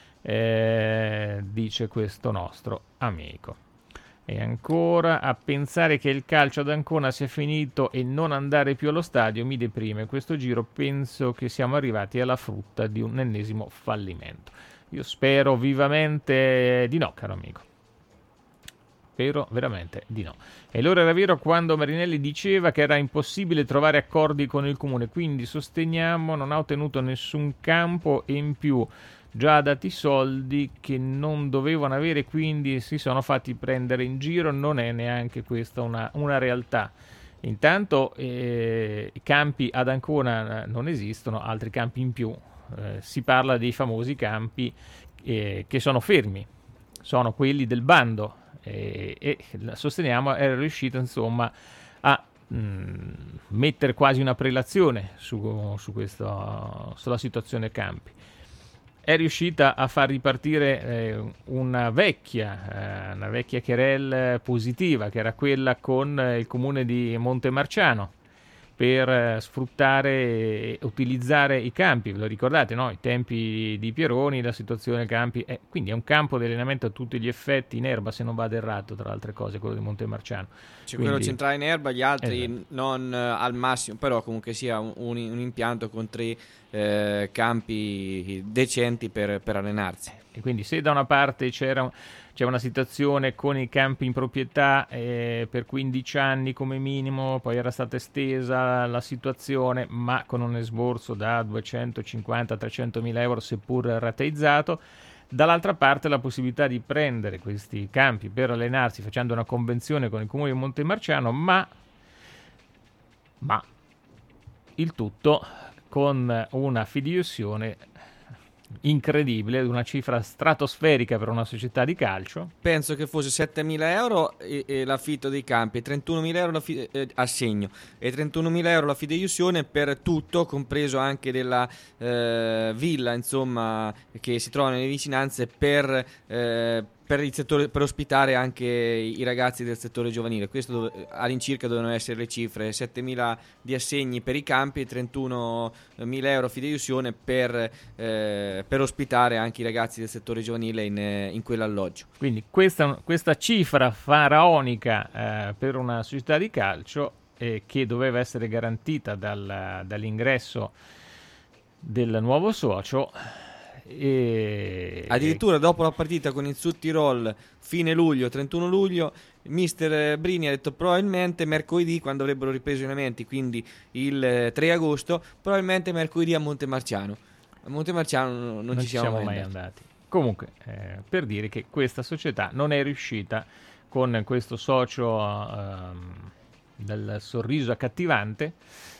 dice questo nostro amico. E ancora, a pensare che il calcio ad Ancona sia finito e non andare più allo stadio mi deprime. Questo giro penso che siamo arrivati alla frutta di un ennesimo fallimento. Io spero vivamente di no, caro amico. Spero veramente di no. E allora era vero quando Marinelli diceva che era impossibile trovare accordi con il comune, quindi sosteniamo non ha ottenuto nessun campo e in più già dati soldi che non dovevano avere, quindi si sono fatti prendere in giro. Non è neanche questa una realtà. Intanto i campi ad Ancona non esistono, altri campi in più. Si parla dei famosi campi che sono fermi, sono quelli del bando, e sosteniamo era riuscito insomma a mettere quasi una prelazione sulla situazione campi. È riuscita a far ripartire una vecchia querelle positiva, che era quella con il comune di Montemarciano, per sfruttare e utilizzare i campi. Ve lo ricordate, no? I tempi di Pieroni, la situazione dei campi, quindi è un campo di allenamento a tutti gli effetti, in erba se non vado errato, tra le altre cose, quello di Montemarciano. Quindi, quello centrale in erba, gli altri non al massimo, però comunque sia un impianto con 3 campi decenti per allenarsi. E quindi se da una parte c'è una situazione con i campi in proprietà per 15 anni come minimo, poi era stata estesa la situazione, ma con un esborso da 250-300 mila euro, seppur rateizzato. Dall'altra parte la possibilità di prendere questi campi per allenarsi facendo una convenzione con il comune di Montemarciano, ma il tutto con una fideiussione incredibile, una cifra stratosferica per una società di calcio. Penso che fosse 7.000 euro l'affitto dei campi, 31.000 euro assegno e 31.000 euro la fideiussione per tutto, compreso anche della villa, insomma, che si trova nelle vicinanze per per il settore, per ospitare anche i ragazzi del settore giovanile. Questo all'incirca dovevano essere le cifre: 7.000 di assegni per i campi e 31.000 euro fideiussione per ospitare anche i ragazzi del settore giovanile in quell'alloggio. Quindi questa cifra faraonica per una società di calcio che doveva essere garantita dall'ingresso del nuovo socio. Addirittura dopo la partita con il Südtirol, fine luglio, 31 luglio, mister Brini ha detto probabilmente mercoledì, quando avrebbero ripreso i allenamenti, quindi il 3 agosto, probabilmente mercoledì a Montemarciano. A Montemarciano non ci siamo mai andati. Comunque, per dire che questa società non è riuscita con questo socio dal sorriso accattivante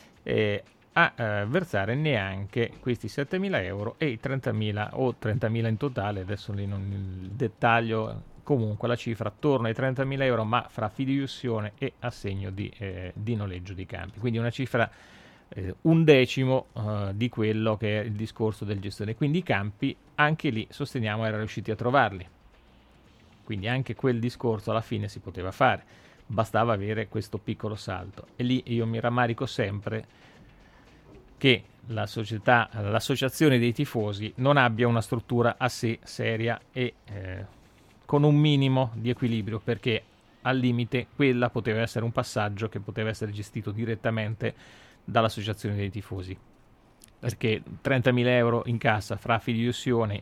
a versare neanche questi 7.000 euro e i 30.000 o 30.000 in totale, adesso lì non il dettaglio, comunque la cifra torna ai 30.000 euro, ma fra fideiussione e assegno di noleggio di campi, quindi una cifra un decimo di quello che è il discorso del gestore. Quindi i campi anche lì sosteniamo erano riusciti a trovarli, quindi anche quel discorso alla fine si poteva fare, bastava avere questo piccolo salto. E lì io mi rammarico sempre che l'associazione dei tifosi non abbia una struttura a sé seria e con un minimo di equilibrio, perché al limite quella poteva essere un passaggio che poteva essere gestito direttamente dall'associazione dei tifosi, perché 30.000 euro in cassa fra fideiussione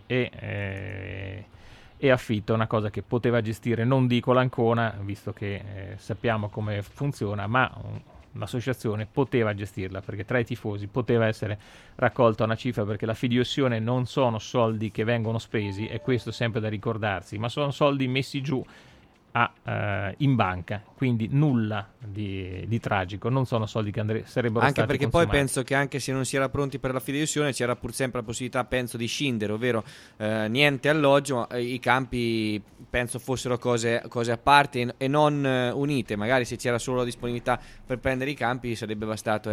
e affitto è una cosa che poteva gestire, non dico l'Ancona, visto che sappiamo come funziona, ma l'associazione poteva gestirla, perché tra i tifosi poteva essere raccolta una cifra, perché la fideiussione non sono soldi che vengono spesi, e questo è sempre da ricordarsi, ma sono soldi messi giù in banca, quindi nulla di tragico, non sono soldi che sarebbero anche stati perché consumati. Poi penso che anche se non si era pronti per la fideiussione c'era pur sempre la possibilità, penso, di scindere, ovvero niente alloggio, ma i campi penso fossero cose a parte e non unite. Magari se c'era solo la disponibilità per prendere i campi sarebbe bastato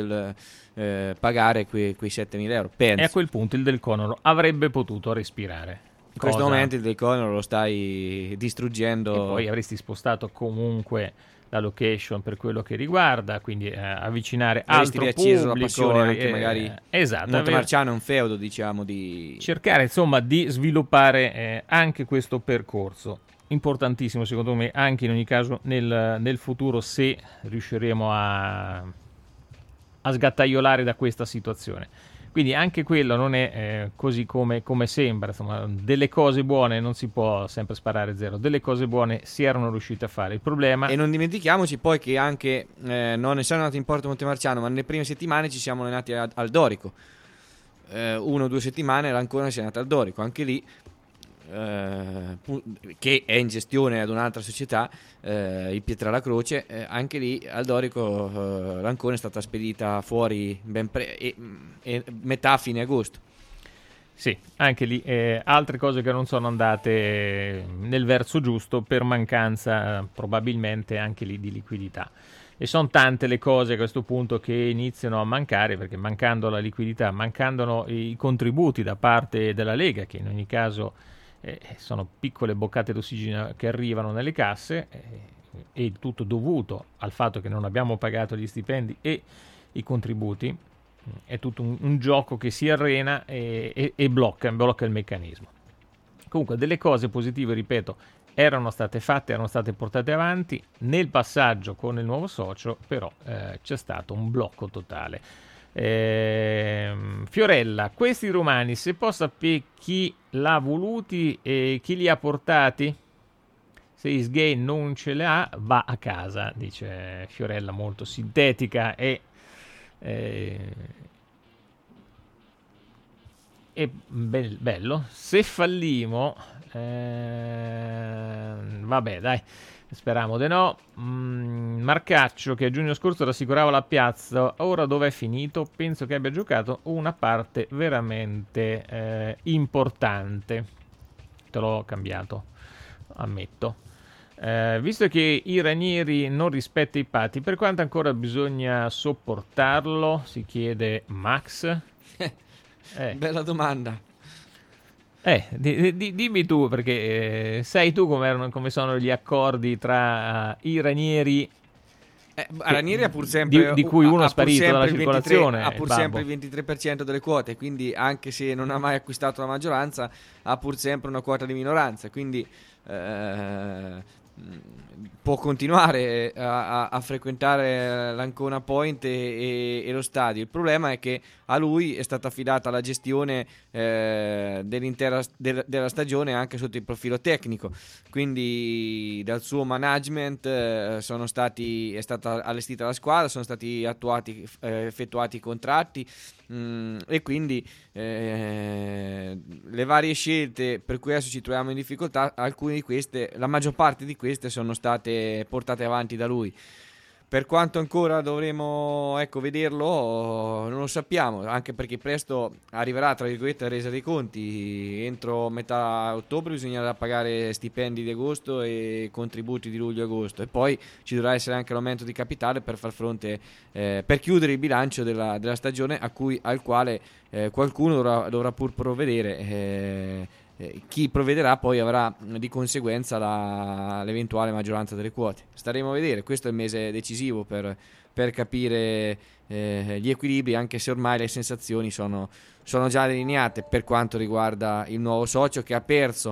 pagare quei 7.000 euro, penso. E a quel punto il Del Conoro avrebbe potuto respirare. In questo momento il Del Conoro lo stai distruggendo. E poi avresti spostato comunque la location per quello che riguarda, quindi avvicinare altro pubblico, la passione anche magari. Esatto, Montemarciano è un feudo, diciamo, di cercare insomma di sviluppare anche questo percorso importantissimo, secondo me, anche in ogni caso nel futuro, se riusciremo a sgattaiolare da questa situazione. Quindi anche quello non è così come sembra, insomma, delle cose buone non si può sempre sparare zero, delle cose buone si erano riusciti a fare. Il problema... E non dimentichiamoci poi che anche, non essendo andati in Porto Montemarciano, ma nelle prime settimane ci siamo allenati al Dorico. 1 o 2 settimane l'Ancona si è andata al Dorico, anche lì, che è in gestione ad un'altra società, il Pietrala Croce, anche lì al Dorico l'Ancona è stata spedita fuori e metà fine agosto. Sì, anche lì altre cose che non sono andate nel verso giusto per mancanza probabilmente anche lì di liquidità. E sono tante le cose a questo punto che iniziano a mancare, perché mancando la liquidità, mancando i contributi da parte della Lega, che in ogni caso sono piccole boccate d'ossigeno che arrivano nelle casse, e tutto dovuto al fatto che non abbiamo pagato gli stipendi e i contributi. È tutto un gioco che si arena e blocca il meccanismo. Comunque delle cose positive, ripeto, erano state fatte, erano state portate avanti. Nel passaggio con il nuovo socio però c'è stato un blocco totale. Fiorella, questi romani, se può sapere chi l'ha voluti e chi li ha portati? Se Isgay non ce l'ha, va a casa, dice Fiorella, molto sintetica e bello. Se fallimo, vabbè, dai, speriamo di no. Marcaccio, che a giugno scorso rassicurava la piazza, ora dov'è finito? Penso che abbia giocato una parte veramente importante. Te l'ho cambiato, ammetto. Visto che i Ranieri non rispetta i patti, per quanto ancora bisogna sopportarlo? Si chiede Max. Bella domanda. Dimmi tu, perché sai tu come sono gli accordi tra i Ranieri. Ranieri ha pur sempre di cui uno è sparito dalla circolazione. Ha pur sempre il 23% delle quote, quindi anche se non ha mai acquistato la maggioranza ha pur sempre una quota di minoranza, quindi può continuare a frequentare l'Ancona Point e lo stadio. Il problema è che a lui è stata affidata la gestione dell'intera della stagione anche sotto il profilo tecnico, quindi dal suo management è stata allestita la squadra, sono stati effettuati i contratti, e quindi le varie scelte per cui adesso ci troviamo in difficoltà, alcune di queste, la maggior parte di queste sono state portate avanti da lui. Per quanto ancora dovremo vederlo, non lo sappiamo, anche perché presto arriverà, tra virgolette, la resa dei conti. Entro metà ottobre bisognerà pagare stipendi di agosto e contributi di luglio e agosto, e poi ci dovrà essere anche l'aumento di capitale per far fronte, per chiudere il bilancio della stagione al quale qualcuno dovrà pur provvedere. Chi provvederà poi avrà di conseguenza l'eventuale maggioranza delle quote. Staremo a vedere, questo è il mese decisivo per capire gli equilibri, anche se ormai le sensazioni sono già delineate per quanto riguarda il nuovo socio, che ha perso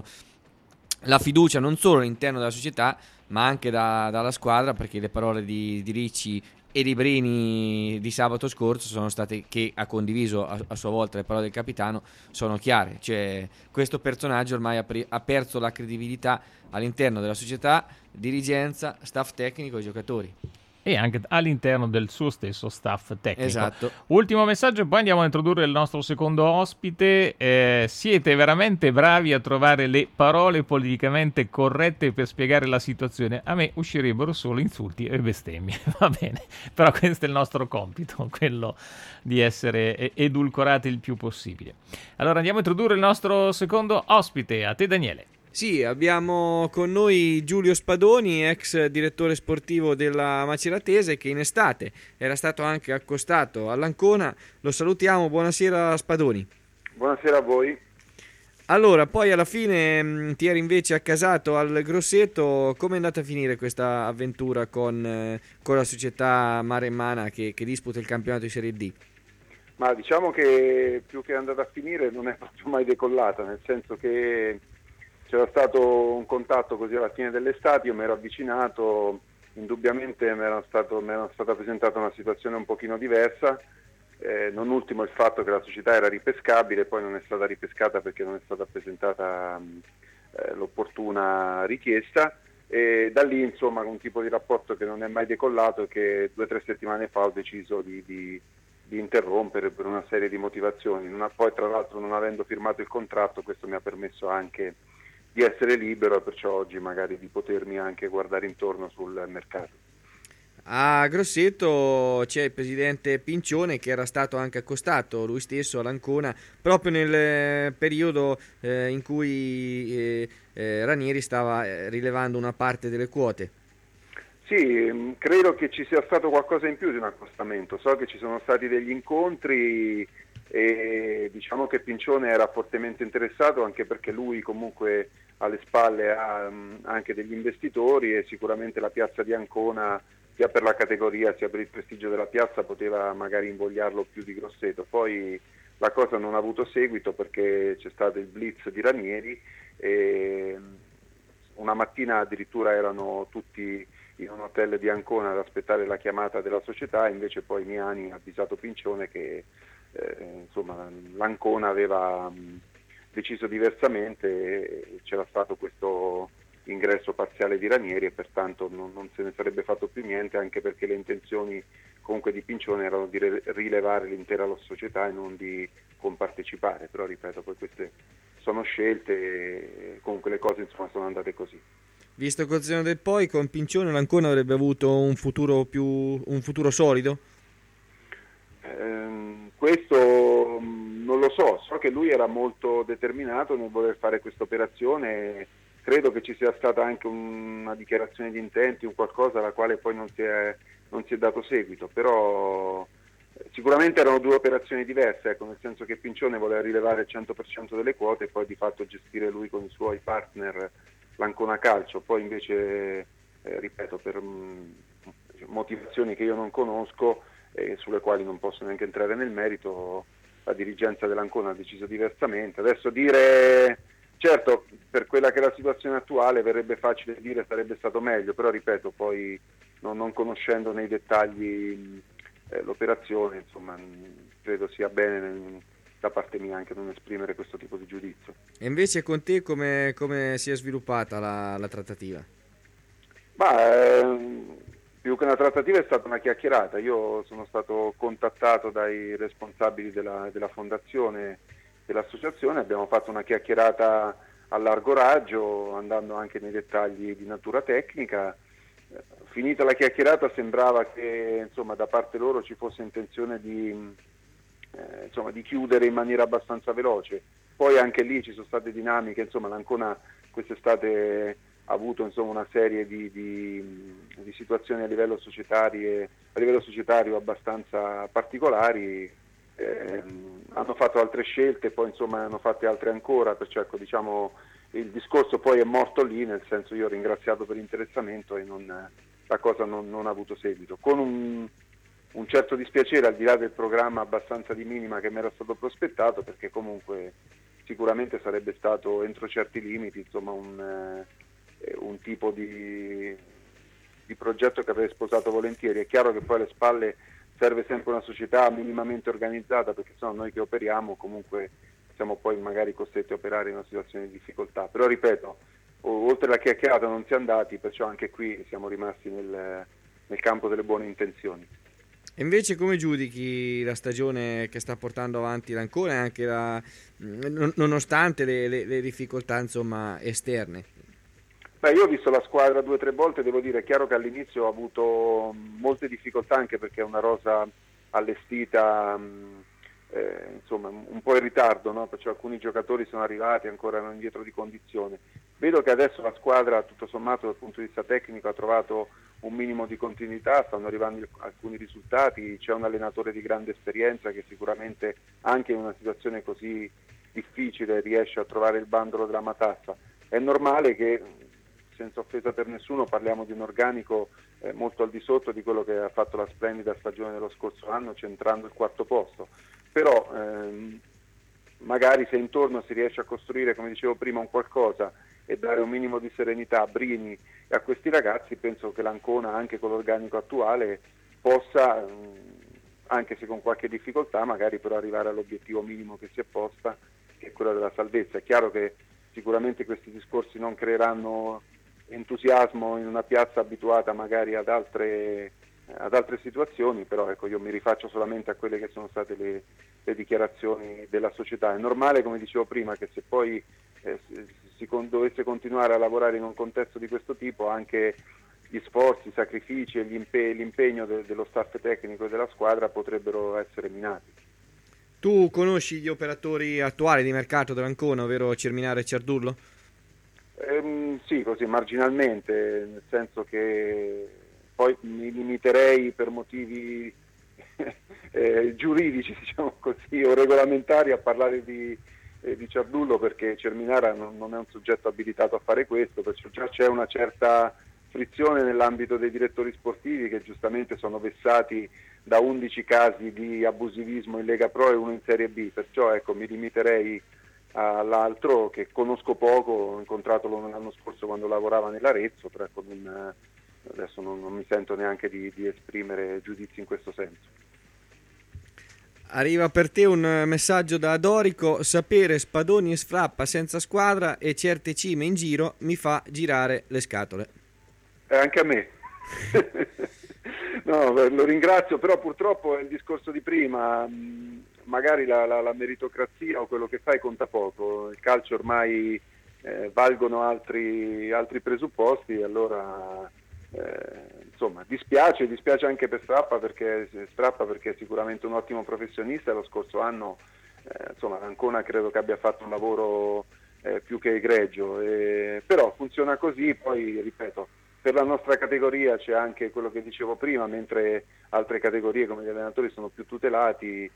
la fiducia non solo all'interno della società ma anche dalla squadra, perché le parole di Ricci e di Brini di sabato scorso sono state, che ha condiviso a sua volta le parole del capitano, sono chiare. Cioè, questo personaggio ormai ha perso la credibilità all'interno della società, dirigenza, staff tecnico e giocatori. E anche all'interno del suo stesso staff tecnico. Esatto. Ultimo messaggio e poi andiamo a introdurre il nostro secondo ospite. Siete veramente bravi a trovare le parole politicamente corrette per spiegare la situazione. A me uscirebbero solo insulti e bestemmie, va bene, però questo è il nostro compito, quello di essere edulcorati il più possibile. Allora andiamo a introdurre il nostro secondo ospite. A te, Daniele. Sì, abbiamo con noi Giulio Spadoni, ex direttore sportivo della Maceratese, che in estate era stato anche accostato all'Ancona. Lo salutiamo, buonasera Spadoni. Buonasera a voi. Allora, poi alla fine ti eri invece accasato al Grosseto. Come è andata a finire questa avventura con la società Maremmana che disputa il campionato di Serie D? Ma diciamo che più che è andata a finire non è proprio mai decollata, nel senso che c'era stato un contatto così alla fine dell'estate, io mi ero avvicinato, indubbiamente mi era stata presentata una situazione un pochino diversa, non ultimo il fatto che la società era ripescabile, poi non è stata ripescata perché non è stata presentata l'opportuna richiesta, e da lì insomma un tipo di rapporto che non è mai decollato e che 2 o 3 settimane fa ho deciso di interrompere per una serie di motivazioni. Poi tra l'altro, non avendo firmato il contratto, questo mi ha permesso anche di essere libero, e perciò oggi magari di potermi anche guardare intorno sul mercato. A Grosseto c'è il presidente Pincione, che era stato anche accostato lui stesso all'Ancona proprio nel periodo in cui Ranieri stava rilevando una parte delle quote. Sì, credo che ci sia stato qualcosa in più di un accostamento. So che ci sono stati degli incontri e diciamo che Pincione era fortemente interessato, anche perché lui comunque alle spalle ha anche degli investitori, e sicuramente la piazza di Ancona, sia per la categoria sia per il prestigio della piazza, poteva magari invogliarlo più di Grosseto. Poi la cosa non ha avuto seguito perché c'è stato il blitz di Ranieri e una mattina addirittura erano tutti in un hotel di Ancona ad aspettare la chiamata della società, invece poi Miani ha avvisato Pincione che insomma l'Ancona aveva deciso diversamente e c'era stato questo ingresso parziale di Ranieri, e pertanto non se ne sarebbe fatto più niente, anche perché le intenzioni comunque di Pincione erano di rilevare l'intera società e non di compartecipare. Però ripeto, poi queste sono scelte e comunque le cose insomma sono andate così. Visto col seno del poi, con Pincione l'Ancona avrebbe avuto un futuro solido? Questo non lo so che lui era molto determinato nel voler fare questa operazione. Credo che ci sia stata anche una dichiarazione di intenti, un qualcosa alla quale poi non si è dato seguito, però Sicuramente erano due operazioni diverse, ecco, nel senso che Pincione voleva rilevare il 100% delle quote e poi di fatto gestire lui con i suoi partner l'Ancona Calcio. Poi invece, ripeto, per motivazioni che io non conosco e sulle quali non posso neanche entrare nel merito, la dirigenza dell'Ancona ha deciso diversamente. Adesso dire, certo, per quella che è la situazione attuale verrebbe facile dire sarebbe stato meglio, però ripeto, poi non conoscendo nei dettagli l'operazione, insomma, credo sia bene da parte mia anche non esprimere questo tipo di giudizio. E invece con te come si è sviluppata la trattativa? Più che una trattativa è stata una chiacchierata. Io sono stato contattato dai responsabili della fondazione, dell'associazione, abbiamo fatto una chiacchierata a largo raggio, andando anche nei dettagli di natura tecnica. Finita la chiacchierata sembrava che insomma da parte loro ci fosse intenzione di chiudere in maniera abbastanza veloce. Poi anche lì ci sono state dinamiche, insomma l'Ancona quest'estate ha avuto insomma una serie di situazioni a livello societario abbastanza particolari, hanno fatto altre scelte, poi insomma hanno fatte altre ancora, perciò ecco, diciamo il discorso poi è morto lì, nel senso io ho ringraziato per l'interessamento e la cosa non ha avuto seguito, con un certo dispiacere al di là del programma abbastanza di minima che mi era stato prospettato, perché comunque sicuramente sarebbe stato entro certi limiti insomma un tipo di progetto che avrei sposato volentieri. È chiaro che poi alle spalle serve sempre una società minimamente organizzata, perché sennò noi che operiamo comunque siamo poi magari costretti a operare in una situazione di difficoltà. Però ripeto, oltre alla chiacchierata non si è andati, perciò anche qui siamo rimasti nel campo delle buone intenzioni. E invece come giudichi la stagione che sta portando avanti l'Ancona e anche nonostante le difficoltà insomma esterne? Io ho visto la squadra 2 o 3 volte, devo dire, è chiaro che all'inizio ho avuto molte difficoltà anche perché è una rosa allestita insomma un po' in ritardo, no? Perciò alcuni giocatori sono arrivati ancora indietro di condizione. Vedo che adesso la squadra tutto sommato dal punto di vista tecnico ha trovato un minimo di continuità, stanno arrivando alcuni risultati, c'è un allenatore di grande esperienza che sicuramente anche in una situazione così difficile riesce a trovare il bandolo della matassa. È normale che, senza offesa per nessuno, parliamo di un organico molto al di sotto di quello che ha fatto la splendida stagione dello scorso anno, centrando il 4º posto, però magari se intorno si riesce a costruire, come dicevo prima, un qualcosa e dare un minimo di serenità a Brini e a questi ragazzi, penso che l'Ancona anche con l'organico attuale possa, anche se con qualche difficoltà, magari però arrivare all'obiettivo minimo che si è posta, che è quello della salvezza. È chiaro che sicuramente questi discorsi non creeranno entusiasmo in una piazza abituata magari ad altre situazioni, però ecco, io mi rifaccio solamente a quelle che sono state le dichiarazioni della società. È normale, come dicevo prima, che se poi si dovesse continuare a lavorare in un contesto di questo tipo, anche gli sforzi, i sacrifici e l'impegno dello staff tecnico e della squadra potrebbero essere minati. Tu conosci gli operatori attuali di mercato dell'Ancona, ovvero Cerminara e Ciardullo? Sì, così marginalmente, nel senso che poi mi limiterei per motivi giuridici, diciamo così, o regolamentari a parlare di Ciardullo, perché Cerminara non è un soggetto abilitato a fare questo, perciò già c'è una certa frizione nell'ambito dei direttori sportivi che giustamente sono vessati da 11 casi di abusivismo in Lega Pro e uno in Serie B, perciò ecco, mi limiterei all'altro che conosco poco, ho incontrato l'anno scorso quando lavorava nell'Arezzo, però ecco, adesso non mi sento neanche di esprimere giudizi in questo senso. Arriva per te un messaggio da Dorico: sapere Spadoni e Sfrappa senza squadra e certe cime in giro mi fa girare le scatole. Anche a me. No, lo ringrazio, però purtroppo è il discorso di prima, magari la meritocrazia o quello che fai conta poco, il calcio ormai valgono altri presupposti, allora insomma dispiace anche per Strappa perché è sicuramente un ottimo professionista e lo scorso anno insomma Ancona credo che abbia fatto un lavoro più che egregio, però funziona così. Poi ripeto, per la nostra categoria c'è anche quello che dicevo prima, mentre altre categorie come gli allenatori sono più tutelati,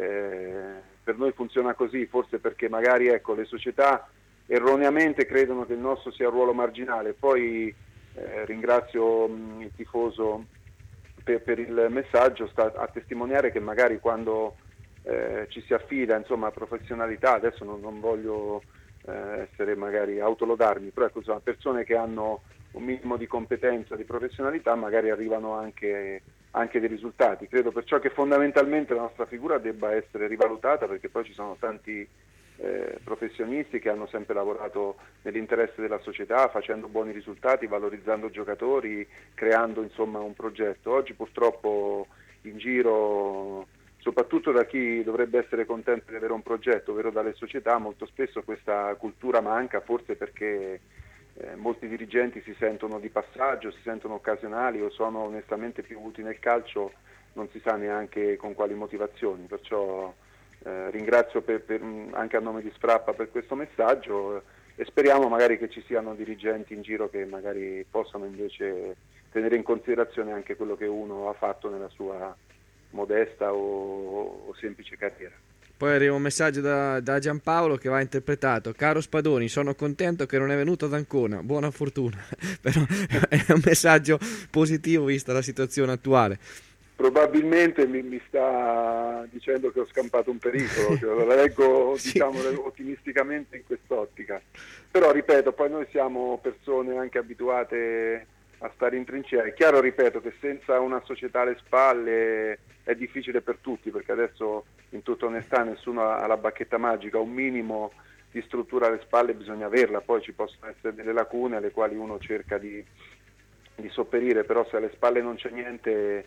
per noi funziona così, forse perché magari le società erroneamente credono che il nostro sia un ruolo marginale. Poi ringrazio il tifoso per il messaggio, sta a testimoniare che magari quando ci si affida a professionalità, adesso non voglio essere magari autolodarmi, però persone che hanno un minimo di competenza, di professionalità, magari arrivano anche dei risultati. Credo perciò che fondamentalmente la nostra figura debba essere rivalutata, perché poi ci sono tanti professionisti che hanno sempre lavorato nell'interesse della società, facendo buoni risultati, valorizzando giocatori, creando un progetto. Oggi purtroppo in giro, soprattutto da chi dovrebbe essere contento di avere un progetto, ovvero dalle società, molto spesso questa cultura manca, forse perché molti dirigenti si sentono di passaggio, si sentono occasionali o sono onestamente più nel calcio, non si sa neanche con quali motivazioni. Perciò ringrazio anche a nome di Sprappa per questo messaggio e speriamo magari che ci siano dirigenti in giro che magari possano invece tenere in considerazione anche quello che uno ha fatto nella sua modesta o semplice carriera. Poi arriva un messaggio da Giampaolo che va interpretato: caro Spadoni, sono contento che non è venuto ad Ancona, buona fortuna. Però è un messaggio positivo vista la situazione attuale. Probabilmente mi sta dicendo che ho scampato un pericolo, sì. La leggo ottimisticamente in quest'ottica, però ripeto, poi noi siamo persone anche abituate a stare in trincea. È chiaro, ripeto, che senza una società alle spalle è difficile per tutti, perché adesso in tutta onestà nessuno ha la bacchetta magica, un minimo di struttura alle spalle bisogna averla, poi ci possono essere delle lacune alle quali uno cerca di sopperire, però se alle spalle non c'è niente,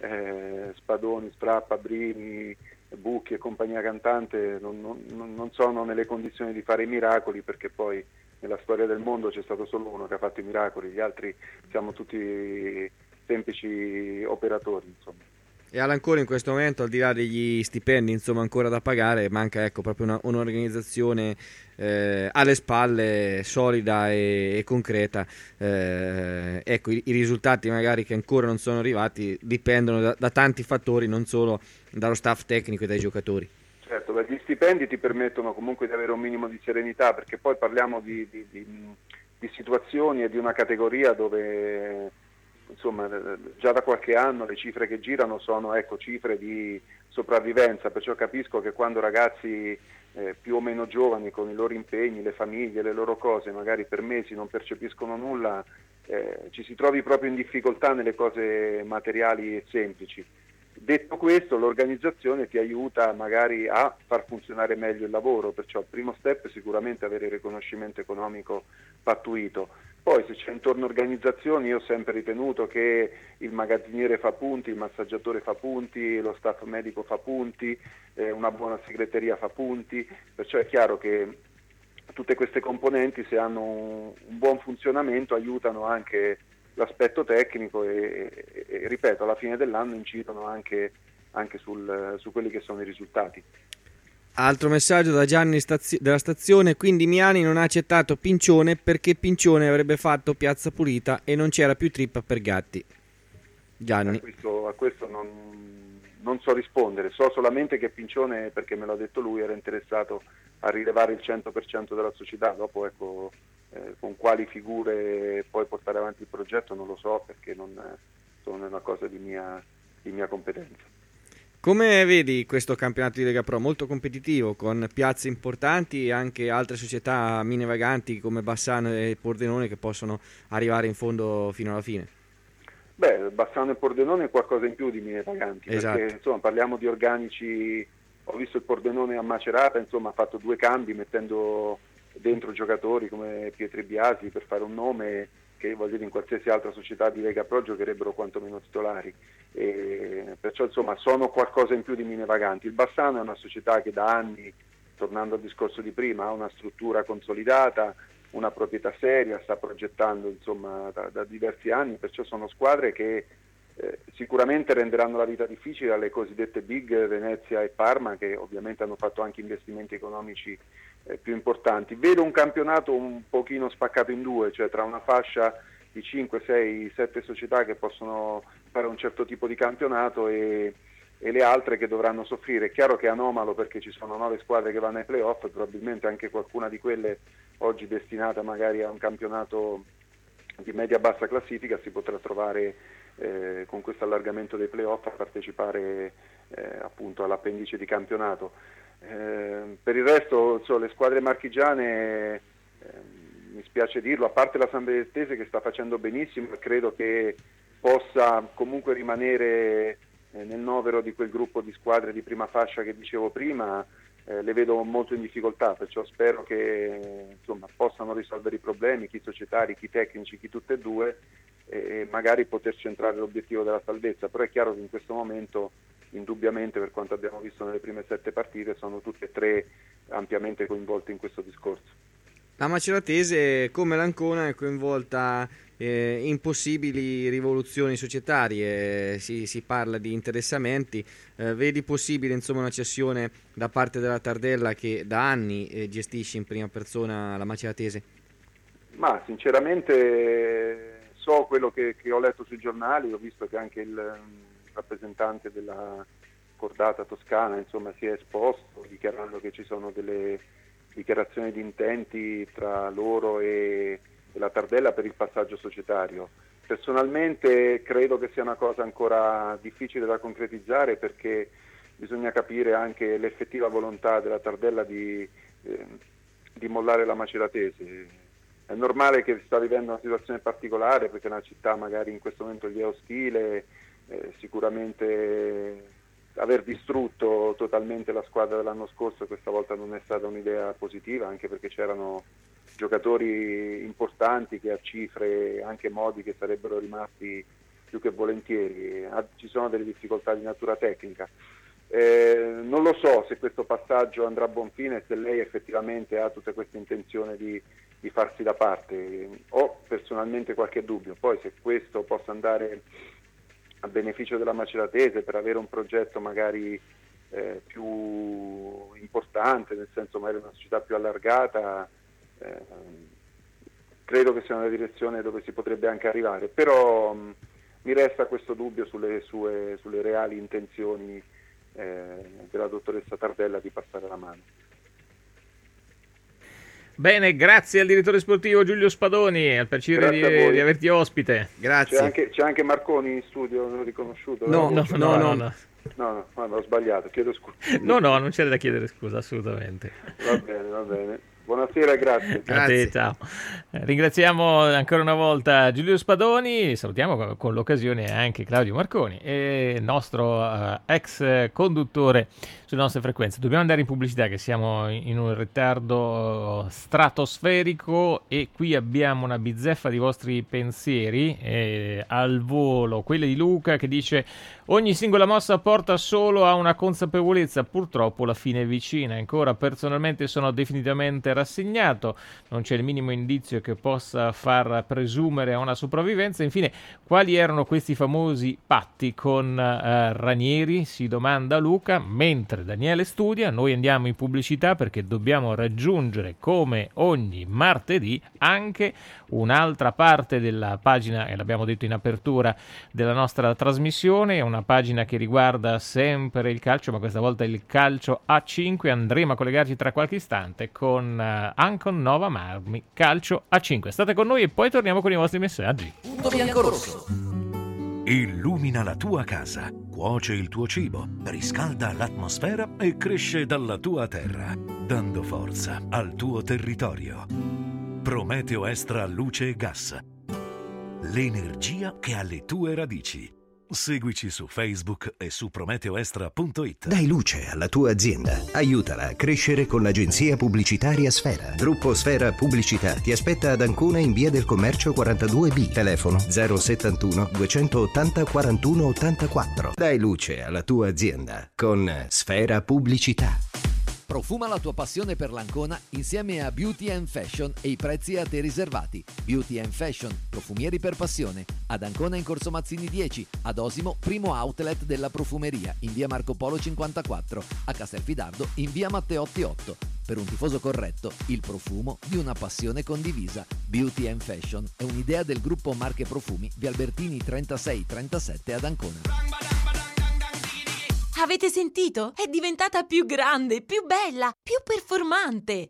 Spadoni, Sprappa, Brini, Bucchi e compagnia cantante non sono nelle condizioni di fare i miracoli, perché poi nella storia del mondo c'è stato solo uno che ha fatto i miracoli, gli altri siamo tutti semplici operatori, E all'Ancona in questo momento, al di là degli stipendi ancora da pagare, manca proprio un'organizzazione alle spalle, solida e concreta. I risultati magari che ancora non sono arrivati dipendono da tanti fattori, non solo dallo staff tecnico e dai giocatori. Certo, gli stipendi ti permettono comunque di avere un minimo di serenità, perché poi parliamo di situazioni e di una categoria dove già da qualche anno le cifre che girano sono cifre di sopravvivenza, perciò capisco che quando ragazzi più o meno giovani, con i loro impegni, le famiglie, le loro cose, magari per mesi non percepiscono nulla, ci si trovi proprio in difficoltà nelle cose materiali e semplici. Detto questo, l'organizzazione ti aiuta magari a far funzionare meglio il lavoro, perciò il primo step è sicuramente avere il riconoscimento economico pattuito. Poi se c'è intorno organizzazioni, io ho sempre ritenuto che il magazziniere fa punti, il massaggiatore fa punti, lo staff medico fa punti, una buona segreteria fa punti, perciò è chiaro che tutte queste componenti, se hanno un buon funzionamento, aiutano anche l'aspetto tecnico e ripeto, alla fine dell'anno incidono anche su quelli che sono i risultati. Altro messaggio da Gianni della stazione: quindi Miani non ha accettato Pincione perché Pincione avrebbe fatto piazza pulita e non c'era più trippa per Gatti. Gianni. A questo non so rispondere, so solamente che Pincione, perché me l'ha detto lui, era interessato a rilevare il 100% della società. Dopo con quali figure poi portare avanti il progetto non lo so, perché non è una cosa di mia competenza. Come vedi questo campionato di Lega Pro? Molto competitivo, con piazze importanti e anche altre società mine vaganti come Bassano e Pordenone che possono arrivare in fondo fino alla fine. Bassano e Pordenone è qualcosa in più di mine vaganti, esatto. Perché parliamo di organici. Ho visto il Pordenone a Macerata, ha fatto 2 cambi mettendo dentro giocatori come Pietri Biasi, per fare un nome, che in qualsiasi altra società di Lega Pro giocherebbero quantomeno titolari, e perciò sono qualcosa in più di mine vaganti. Il Bassano è una società che da anni, tornando al discorso di prima, ha una struttura consolidata, una proprietà seria, sta progettando da diversi anni, perciò sono squadre che sicuramente renderanno la vita difficile alle cosiddette big, Venezia e Parma, che ovviamente hanno fatto anche investimenti economici più importanti. Vedo un campionato un pochino spaccato in due, cioè tra una fascia di 5, 6, 7 società che possono fare un certo tipo di campionato e le altre che dovranno soffrire. È chiaro che è anomalo perché ci sono 9 squadre che vanno ai playoff, probabilmente anche qualcuna di quelle oggi destinata magari a un campionato di media-bassa classifica si potrà trovare con questo allargamento dei playoff a partecipare appunto all'appendice di campionato. Per il resto le squadre marchigiane, mi spiace dirlo, a parte la San Benedettese che sta facendo benissimo e credo che possa comunque rimanere nel novero di quel gruppo di squadre di prima fascia che dicevo prima, le vedo molto in difficoltà, perciò spero che insomma, possano risolvere i problemi, chi societari, chi tecnici, chi tutte e due, e magari poter centrare l'obiettivo della salvezza. Però è chiaro che in questo momento, indubbiamente, per quanto abbiamo visto nelle prime 7 partite, sono tutte e 3 ampiamente coinvolte in questo discorso. La Maceratese, come l'Ancona, è coinvolta in possibili rivoluzioni societarie, si parla di interessamenti. Vedi possibile insomma una cessione da parte della Tardella che da anni gestisce in prima persona la Maceratese? Ma sinceramente so quello che ho letto sui giornali, ho visto che anche il rappresentante della cordata toscana insomma si è esposto dichiarando che ci sono delle dichiarazioni di intenti tra loro e la Tardella per il passaggio societario. Personalmente credo che sia una cosa ancora difficile da concretizzare perché bisogna capire anche l'effettiva volontà della Tardella di mollare la Maceratese. È normale che sta vivendo una situazione particolare perché una città magari in questo momento gli è ostile, sicuramente aver distrutto totalmente la squadra dell'anno scorso questa volta non è stata un'idea positiva, anche perché c'erano giocatori importanti che a cifre anche modiche sarebbero rimasti più che volentieri. Ci sono delle difficoltà di natura tecnica. Non lo so se questo passaggio andrà a buon fine e se lei effettivamente ha tutta questa intenzione di farsi da parte. Ho personalmente qualche dubbio, poi se questo possa andare a beneficio della Maceratese per avere un progetto magari più importante, nel senso magari una società più allargata, credo che sia una direzione dove si potrebbe anche arrivare, però mi resta questo dubbio sulle reali intenzioni della dottoressa Tardella di passare la mano. Bene, grazie al direttore sportivo Giulio Spadoni, è un piacere di averti ospite. Grazie. C'è anche Marconi in studio, non ho riconosciuto. No, ho sbagliato, chiedo scusa. No, non c'è da chiedere scusa, assolutamente. Va bene. Buonasera e grazie. A te, ciao. Ringraziamo ancora una volta Giulio Spadoni, salutiamo con l'occasione anche Claudio Marconi, nostro ex conduttore sulle nostre frequenze. Dobbiamo andare in pubblicità che siamo in un ritardo stratosferico e qui abbiamo una bizzeffa di vostri pensieri al volo, quella di Luca che dice: ogni singola mossa porta solo a una consapevolezza, purtroppo la fine è vicina, ancora personalmente sono definitivamente rassegnato, non c'è il minimo indizio che possa far presumere a una sopravvivenza. Infine, quali erano questi famosi patti con Ranieri? Si domanda Luca, mentre Daniele studia. Noi andiamo in pubblicità perché dobbiamo raggiungere, come ogni martedì, anche un'altra parte della pagina, e l'abbiamo detto in apertura, della nostra trasmissione, una pagina che riguarda sempre il calcio, ma questa volta il calcio A5. Andremo a collegarci tra qualche istante con Ancon Nova Marmi, calcio A5. State con noi e poi torniamo con i vostri messaggi. Punto biancorosso. Illumina la tua casa, cuoce il tuo cibo, riscalda l'atmosfera e cresce dalla tua terra, dando forza al tuo territorio. Prometeo Extra Luce e Gas. L'energia che ha le tue radici. Seguici su Facebook e su prometeoextra.it. Dai luce alla tua azienda. Aiutala a crescere con l'agenzia pubblicitaria Sfera. Gruppo Sfera Pubblicità ti aspetta ad Ancona in via del Commercio 42B. Telefono 071 280 41 84. Dai luce alla tua azienda con Sfera Pubblicità. Profuma la tua passione per l'Ancona insieme a Beauty & Fashion e i prezzi a te riservati. Beauty & Fashion, profumieri per passione. Ad Ancona in Corso Mazzini 10, ad Osimo, primo outlet della profumeria, in via Marco Polo 54, a Castelfidardo in via Matteotti 8. Per un tifoso corretto, il profumo di una passione condivisa. Beauty and Fashion è un'idea del gruppo Marche Profumi di Albertini 3637 ad Ancona. Avete sentito? È diventata più grande, più bella, più performante.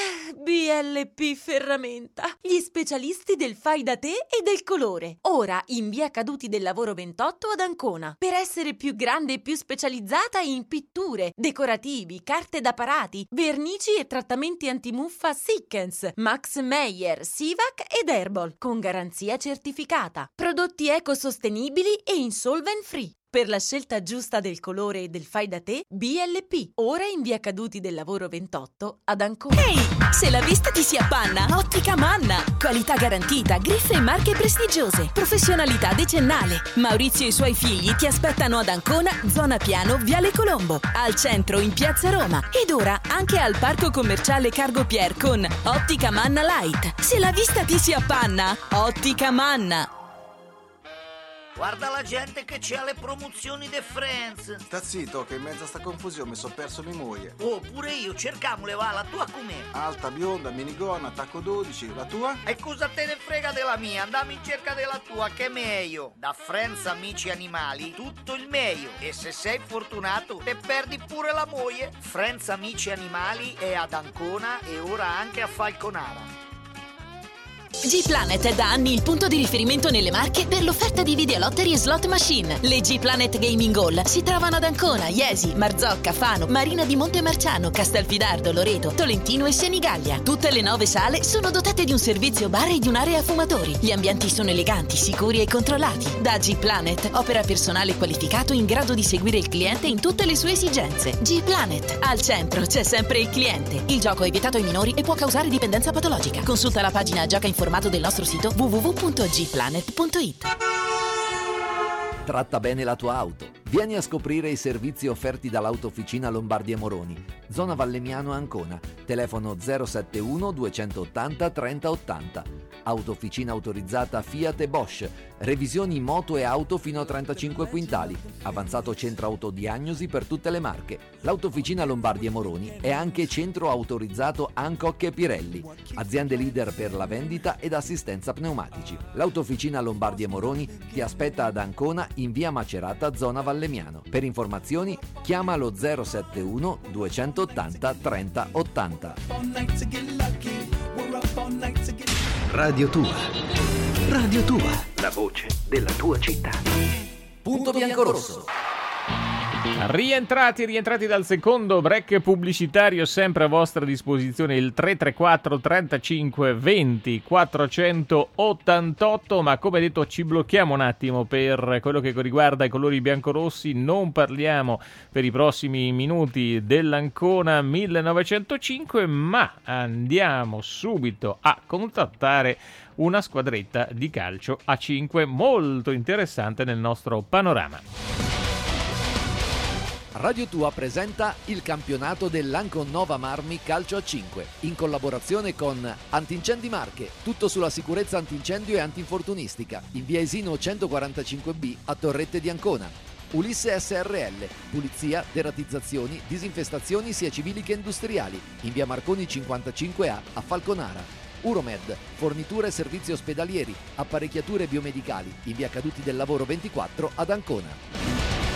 BLP Ferramenta, gli specialisti del fai da te e del colore. Ora in via Caduti del Lavoro 28 ad Ancona. Per essere più grande e più specializzata in pitture, decorativi, carte da parati, vernici e trattamenti antimuffa Sikkens, Max Meyer, Sivac ed Herbal, con garanzia certificata. Prodotti ecosostenibili e insolvent free. Per la scelta giusta del colore e del fai da te, BLP, ora in via Caduti del Lavoro 28 ad Ancona. Ehi, se la vista ti si appanna, Ottica Manna. Qualità garantita, griffe e marche prestigiose, professionalità decennale. Maurizio e i suoi figli ti aspettano ad Ancona, zona Piano, Viale Colombo, al centro in Piazza Roma ed ora anche al Parco Commerciale Cargo Pier con Ottica Manna Light. Se la vista ti si appanna, Ottica Manna. Guarda la gente che c'è alle promozioni de Friends. Sta zitto che in mezzo a sta confusione mi so perso mia moglie. Oh, pure io, cercamole va, la tua com'è? Alta, bionda, minigonna, tacco 12, la tua? E cosa te ne frega della mia? Andiamo in cerca della tua, che è meglio. Da Friends Amici Animali, tutto il meglio. E se sei fortunato, te perdi pure la moglie. Friends Amici Animali è ad Ancona e ora anche a Falconara. G-Planet è da anni il punto di riferimento nelle Marche per l'offerta di videolottery e slot machine. Le G-Planet Gaming Hall si trovano ad Ancona, Iesi, Marzocca, Fano, Marina di Montemarciano, Castelfidardo, Loreto, Tolentino e Senigallia. Tutte le 9 sale sono dotate di un servizio bar e di un'area fumatori. Gli ambienti sono eleganti, sicuri e controllati. Da G-Planet opera personale qualificato in grado di seguire il cliente in tutte le sue esigenze. G-Planet, al centro c'è sempre il cliente. Il gioco è vietato ai minori e può causare dipendenza patologica. Consulta la pagina Gioca Informato del nostro sito www.gplanet.it. Tratta bene la tua auto. Vieni a scoprire i servizi offerti dall'Autofficina Lombardi Moroni, zona Vallemiano Ancona, telefono 071 280 3080. Autofficina autorizzata Fiat e Bosch, revisioni moto e auto fino a 35 quintali, avanzato centro autodiagnosi per tutte le marche. L'Autofficina Lombardi Moroni è anche centro autorizzato Hancock e Pirelli, aziende leader per la vendita ed assistenza pneumatici. L'Autofficina Lombardi Moroni ti aspetta ad Ancona in via Macerata, zona Vallemiano. Per informazioni chiama lo 071 280 3080. Radio Tua. Radio Tua. La voce della tua città. Punto biancorosso. Rientrati dal secondo break pubblicitario, sempre a vostra disposizione il 334 35 20 488, ma come detto ci blocchiamo un attimo per quello che riguarda i colori biancorossi, non parliamo per i prossimi minuti dell'Ancona 1905, ma andiamo subito a contattare una squadretta di calcio a 5 molto interessante nel nostro panorama. Radio Tua presenta il campionato dell'Ancon Nova Marmi Calcio a 5 in collaborazione con Antincendi Marche, tutto sulla sicurezza antincendio e antinfortunistica in via Esino 145B a Torrette di Ancona. Ulisse SRL, pulizia, deratizzazioni, disinfestazioni sia civili che industriali in via Marconi 55A a Falconara. Uromed, forniture e servizi ospedalieri, apparecchiature biomedicali in via Caduti del Lavoro 24 ad Ancona.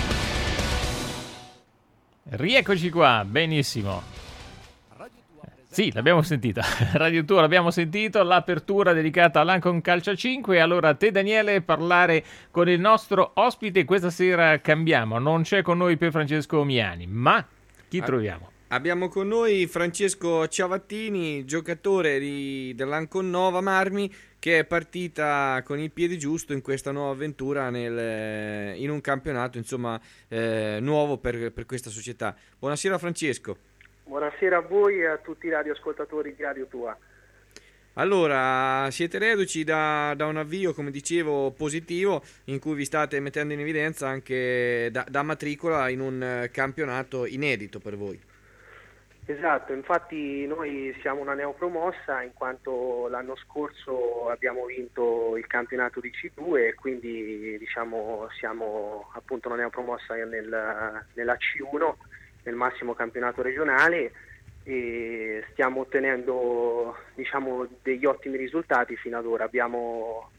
Rieccoci qua, benissimo. Sì, l'abbiamo sentita. Radio Tour l'abbiamo sentito, l'apertura dedicata all'Ancon Calcio 5. Allora, te Daniele, parlare con il nostro ospite. Questa sera cambiamo, non c'è con noi Pier Francesco Miani, ma chi troviamo? Abbiamo con noi Francesco Ciavattini, giocatore dell'Ancon Nova Marmi, che è partita con il piede giusto in questa nuova avventura in un campionato insomma nuovo per questa società. Buonasera Francesco. Buonasera a voi e a tutti i radioascoltatori di Radio Tua. Allora, siete reduci da un avvio, come dicevo, positivo, in cui vi state mettendo in evidenza anche da matricola in un campionato inedito per voi. Esatto, infatti noi siamo una neopromossa in quanto l'anno scorso abbiamo vinto il campionato di C2 e quindi diciamo siamo appunto una neopromossa nella C1, nel massimo campionato regionale, e stiamo ottenendo, diciamo, degli ottimi risultati fino ad ora. Abbiamo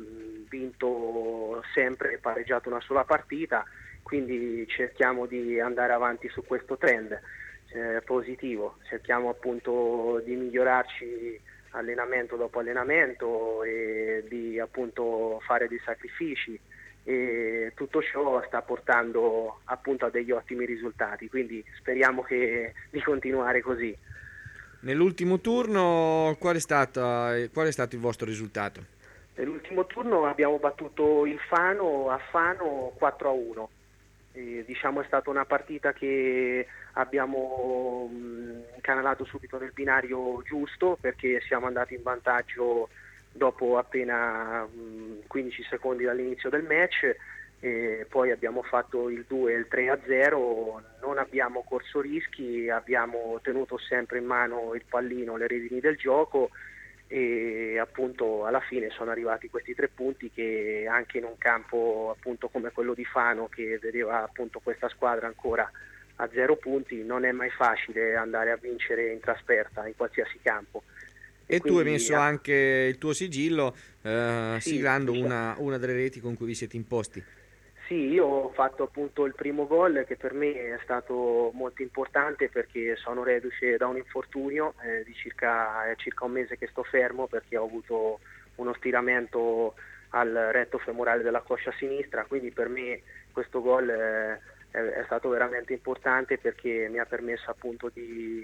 vinto sempre e pareggiato una sola partita, quindi cerchiamo di andare avanti su questo trend positivo, cerchiamo appunto di migliorarci allenamento dopo allenamento e di appunto fare dei sacrifici, e tutto ciò sta portando appunto a degli ottimi risultati, quindi speriamo di continuare così. Nell'ultimo turno qual è stato il vostro risultato? Nell'ultimo turno abbiamo battuto il Fano a Fano 4-1. Diciamo è stata una partita che abbiamo incanalato subito nel binario giusto, perché siamo andati in vantaggio dopo appena 15 secondi dall'inizio del match, e poi abbiamo fatto il 2 e il 3-0, non abbiamo corso rischi, abbiamo tenuto sempre in mano il pallino, le redini del gioco, e appunto alla fine sono arrivati questi 3 punti che anche in un campo appunto come quello di Fano, che vedeva appunto questa squadra ancora a 0 punti, non è mai facile andare a vincere in trasferta in qualsiasi campo. E tu hai messo anche il tuo sigillo siglando diciamo, una delle reti con cui vi siete imposti. Sì, io ho fatto appunto il primo gol, che per me è stato molto importante perché sono reduce da un infortunio, è circa un mese che sto fermo perché ho avuto uno stiramento al retto femorale della coscia sinistra, quindi per me questo gol è stato veramente importante perché mi ha permesso appunto di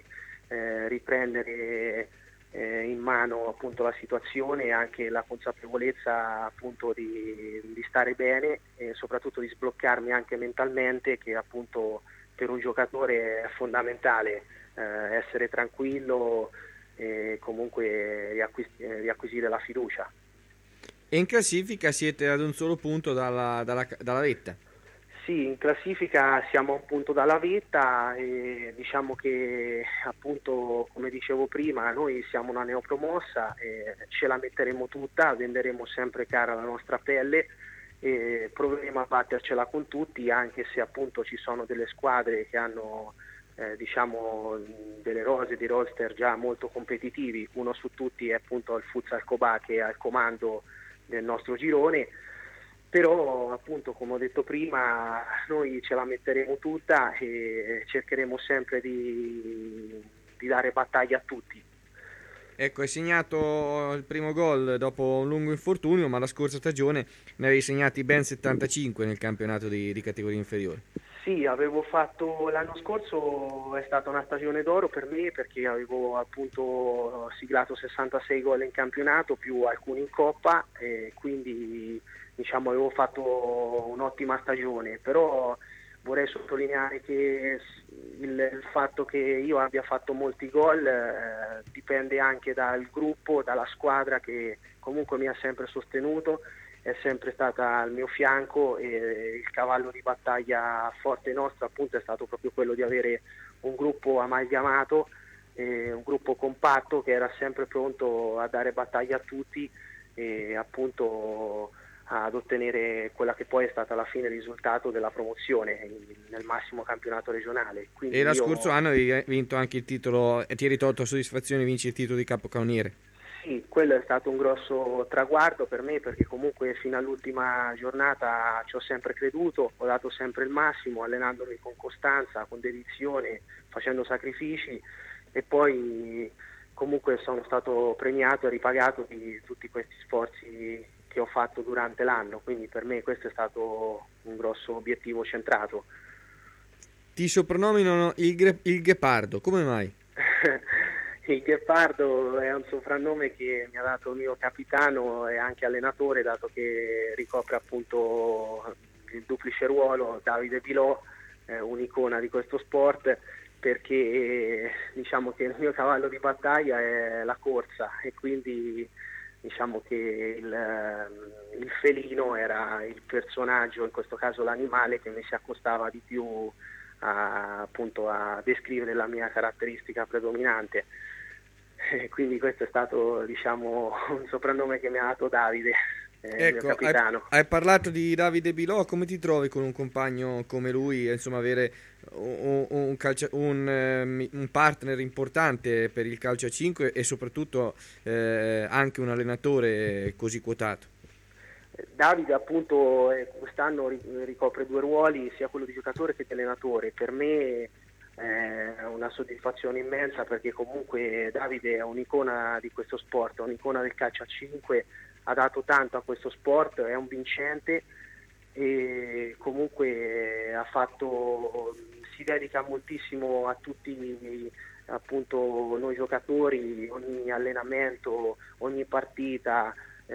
riprendere in mano appunto la situazione e anche la consapevolezza appunto di stare bene e soprattutto di sbloccarmi anche mentalmente, che appunto per un giocatore è fondamentale essere tranquillo e comunque riacquisire la fiducia. E in classifica siete ad un solo punto dalla vetta. Sì, in classifica siamo a un punto dalla vetta e diciamo che appunto, come dicevo prima, noi siamo una neopromossa e ce la metteremo tutta, venderemo sempre cara la nostra pelle e proveremo a battercela con tutti, anche se appunto ci sono delle squadre che hanno diciamo delle rose di roster già molto competitivi. Uno su tutti è appunto il Futsal Cobà, che è al comando del nostro girone. Però appunto, come ho detto prima, noi ce la metteremo tutta e cercheremo sempre di dare battaglia a tutti. Ecco, hai segnato il primo gol dopo un lungo infortunio, ma la scorsa stagione ne avevi segnati ben 75 nel campionato di categoria inferiore. Sì, avevo fatto l'anno scorso, è stata una stagione d'oro per me perché avevo appunto siglato 66 gol in campionato più alcuni in Coppa, e quindi diciamo avevo fatto un'ottima stagione. Però vorrei sottolineare che il fatto che io abbia fatto molti gol dipende anche dal gruppo, dalla squadra che comunque mi ha sempre sostenuto, è sempre stata al mio fianco, e il cavallo di battaglia forte nostro appunto è stato proprio quello di avere un gruppo amalgamato, un gruppo compatto che era sempre pronto a dare battaglia a tutti e appunto ad ottenere quella che poi è stata alla fine il risultato della promozione nel massimo campionato regionale. Quindi e lo scorso anno hai vinto anche il titolo, ti eri tolto a soddisfazione vinci il titolo di capocannoniere. Sì, quello è stato un grosso traguardo per me perché comunque fino all'ultima giornata ci ho sempre creduto, ho dato sempre il massimo, allenandomi con costanza, con dedizione, facendo sacrifici, e poi comunque sono stato premiato e ripagato di tutti questi sforzi che ho fatto durante l'anno, quindi per me questo è stato un grosso obiettivo centrato. Ti soprannominano il Ghepardo, come mai? Il Ghepardo è un soprannome che mi ha dato il mio capitano e anche allenatore, dato che ricopre appunto il duplice ruolo, Davide Pilò, un'icona di questo sport, perché diciamo che il mio cavallo di battaglia è la corsa e quindi diciamo che il felino era il personaggio, in questo caso l'animale, che mi si accostava di più appunto a descrivere la mia caratteristica predominante. Quindi questo è stato diciamo un soprannome che mi ha dato Davide. Ecco, capitano. hai parlato di Davide Bilò, come ti trovi con un compagno come lui, insomma, avere un partner importante per il calcio a 5 e soprattutto anche un allenatore così quotato? Davide appunto quest'anno ricopre 2 ruoli, sia quello di giocatore che di allenatore. Per me è una soddisfazione immensa, perché comunque Davide è un'icona di questo sport, è un'icona del calcio a 5, ha dato tanto a questo sport, è un vincente e comunque si dedica moltissimo a tutti appunto noi giocatori, ogni allenamento, ogni partita,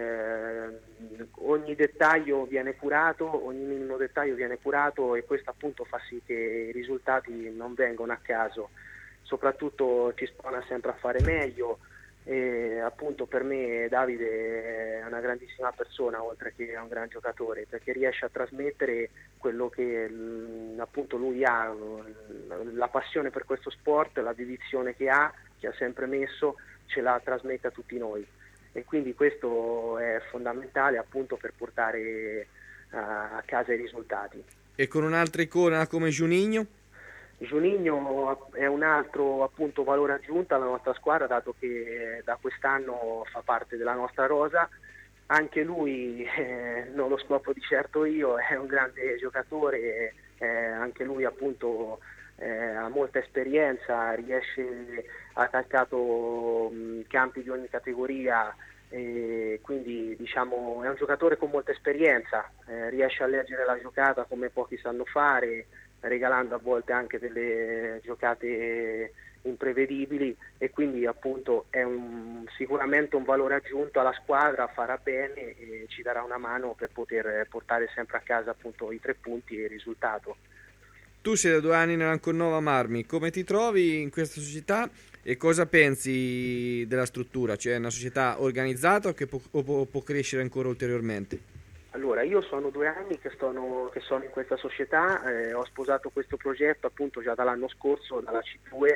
ogni dettaglio viene curato, ogni minimo dettaglio viene curato, e questo appunto fa sì che i risultati non vengano a caso, soprattutto ci spona sempre a fare meglio. E appunto per me Davide è una grandissima persona, oltre che un gran giocatore, perché riesce a trasmettere quello che appunto lui ha, la passione per questo sport, la dedizione che ha sempre messo, ce la trasmette a tutti noi, e quindi questo è fondamentale appunto per portare a casa i risultati. E con un'altra icona come Juninho? Juninho è un altro appunto valore aggiunto alla nostra squadra, dato che da quest'anno fa parte della nostra rosa. Anche lui, non lo scopro di certo io, è un grande giocatore, anche lui appunto ha molta esperienza, ha calcato campi di ogni categoria, e quindi diciamo è un giocatore con molta esperienza, riesce a leggere la giocata come pochi sanno fare, regalando a volte anche delle giocate imprevedibili, e quindi appunto è sicuramente un valore aggiunto alla squadra, farà bene e ci darà una mano per poter portare sempre a casa appunto i 3 punti e il risultato. Tu sei da 2 anni nell'Anconnova Marmi, come ti trovi in questa società e cosa pensi della struttura? Cioè è una società organizzata o che può crescere ancora ulteriormente? Allora, io sono 2 anni che sono in questa società, ho sposato questo progetto appunto già dall'anno scorso, dalla C2,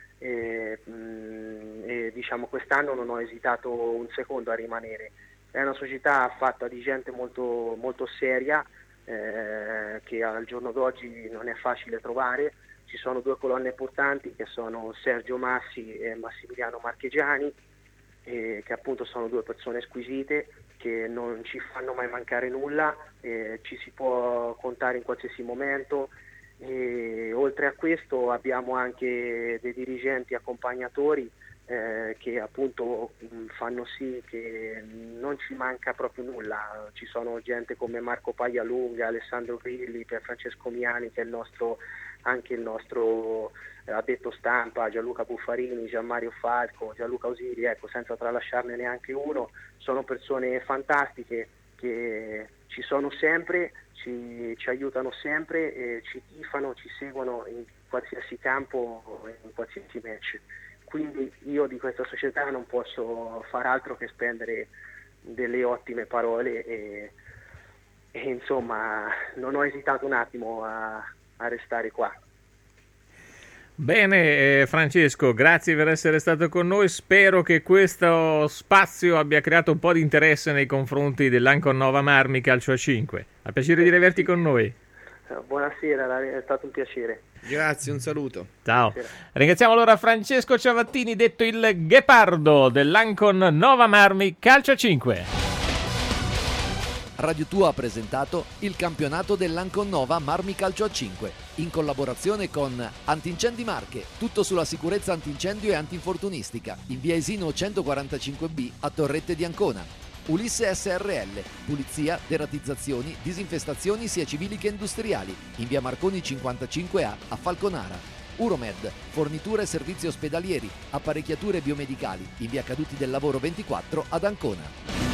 e diciamo quest'anno non ho esitato un secondo a rimanere. È una società fatta di gente molto, molto seria, che al giorno d'oggi non è facile trovare. Ci sono 2 colonne portanti che sono Sergio Massi e Massimiliano Marchegiani, che appunto sono 2 persone squisite, che non ci fanno mai mancare nulla, ci si può contare in qualsiasi momento, e oltre a questo abbiamo anche dei dirigenti accompagnatori che appunto fanno sì che non ci manca proprio nulla. Ci sono gente come Marco Paglialunga, Alessandro Grilli, Francesco Miani, che è anche il nostro addetto stampa, Gianluca Buffarini, Gianmario Falco, Gianluca Osiri, ecco, senza tralasciarne neanche uno. Sono persone fantastiche che ci sono sempre, ci aiutano sempre, ci tifano, ci seguono in qualsiasi campo, in qualsiasi match. Quindi io di questa società non posso far altro che spendere delle ottime parole e insomma non ho esitato un attimo a restare qua. Bene, Francesco, grazie per essere stato con noi. Spero che questo spazio abbia creato un po' di interesse nei confronti dell'Anconnova Marmi Calcio a 5. Ha piacere di averti con noi. Buonasera, è stato un piacere. Grazie, un saluto. Ciao. Buonasera. Ringraziamo allora Francesco Ciavattini, detto il Ghepardo dell'Anconnova Marmi Calcio a 5. Radio Tua ha presentato il campionato dell'Anconnova Marmi Calcio a 5 in collaborazione con Antincendi Marche, tutto sulla sicurezza antincendio e antinfortunistica, in via Esino 145B a Torrette di Ancona. Ulisse SRL, pulizia, deratizzazioni, disinfestazioni sia civili che industriali, in via Marconi 55A a Falconara. Uromed, forniture e servizi ospedalieri, apparecchiature biomedicali, in via Caduti del Lavoro 24 ad Ancona.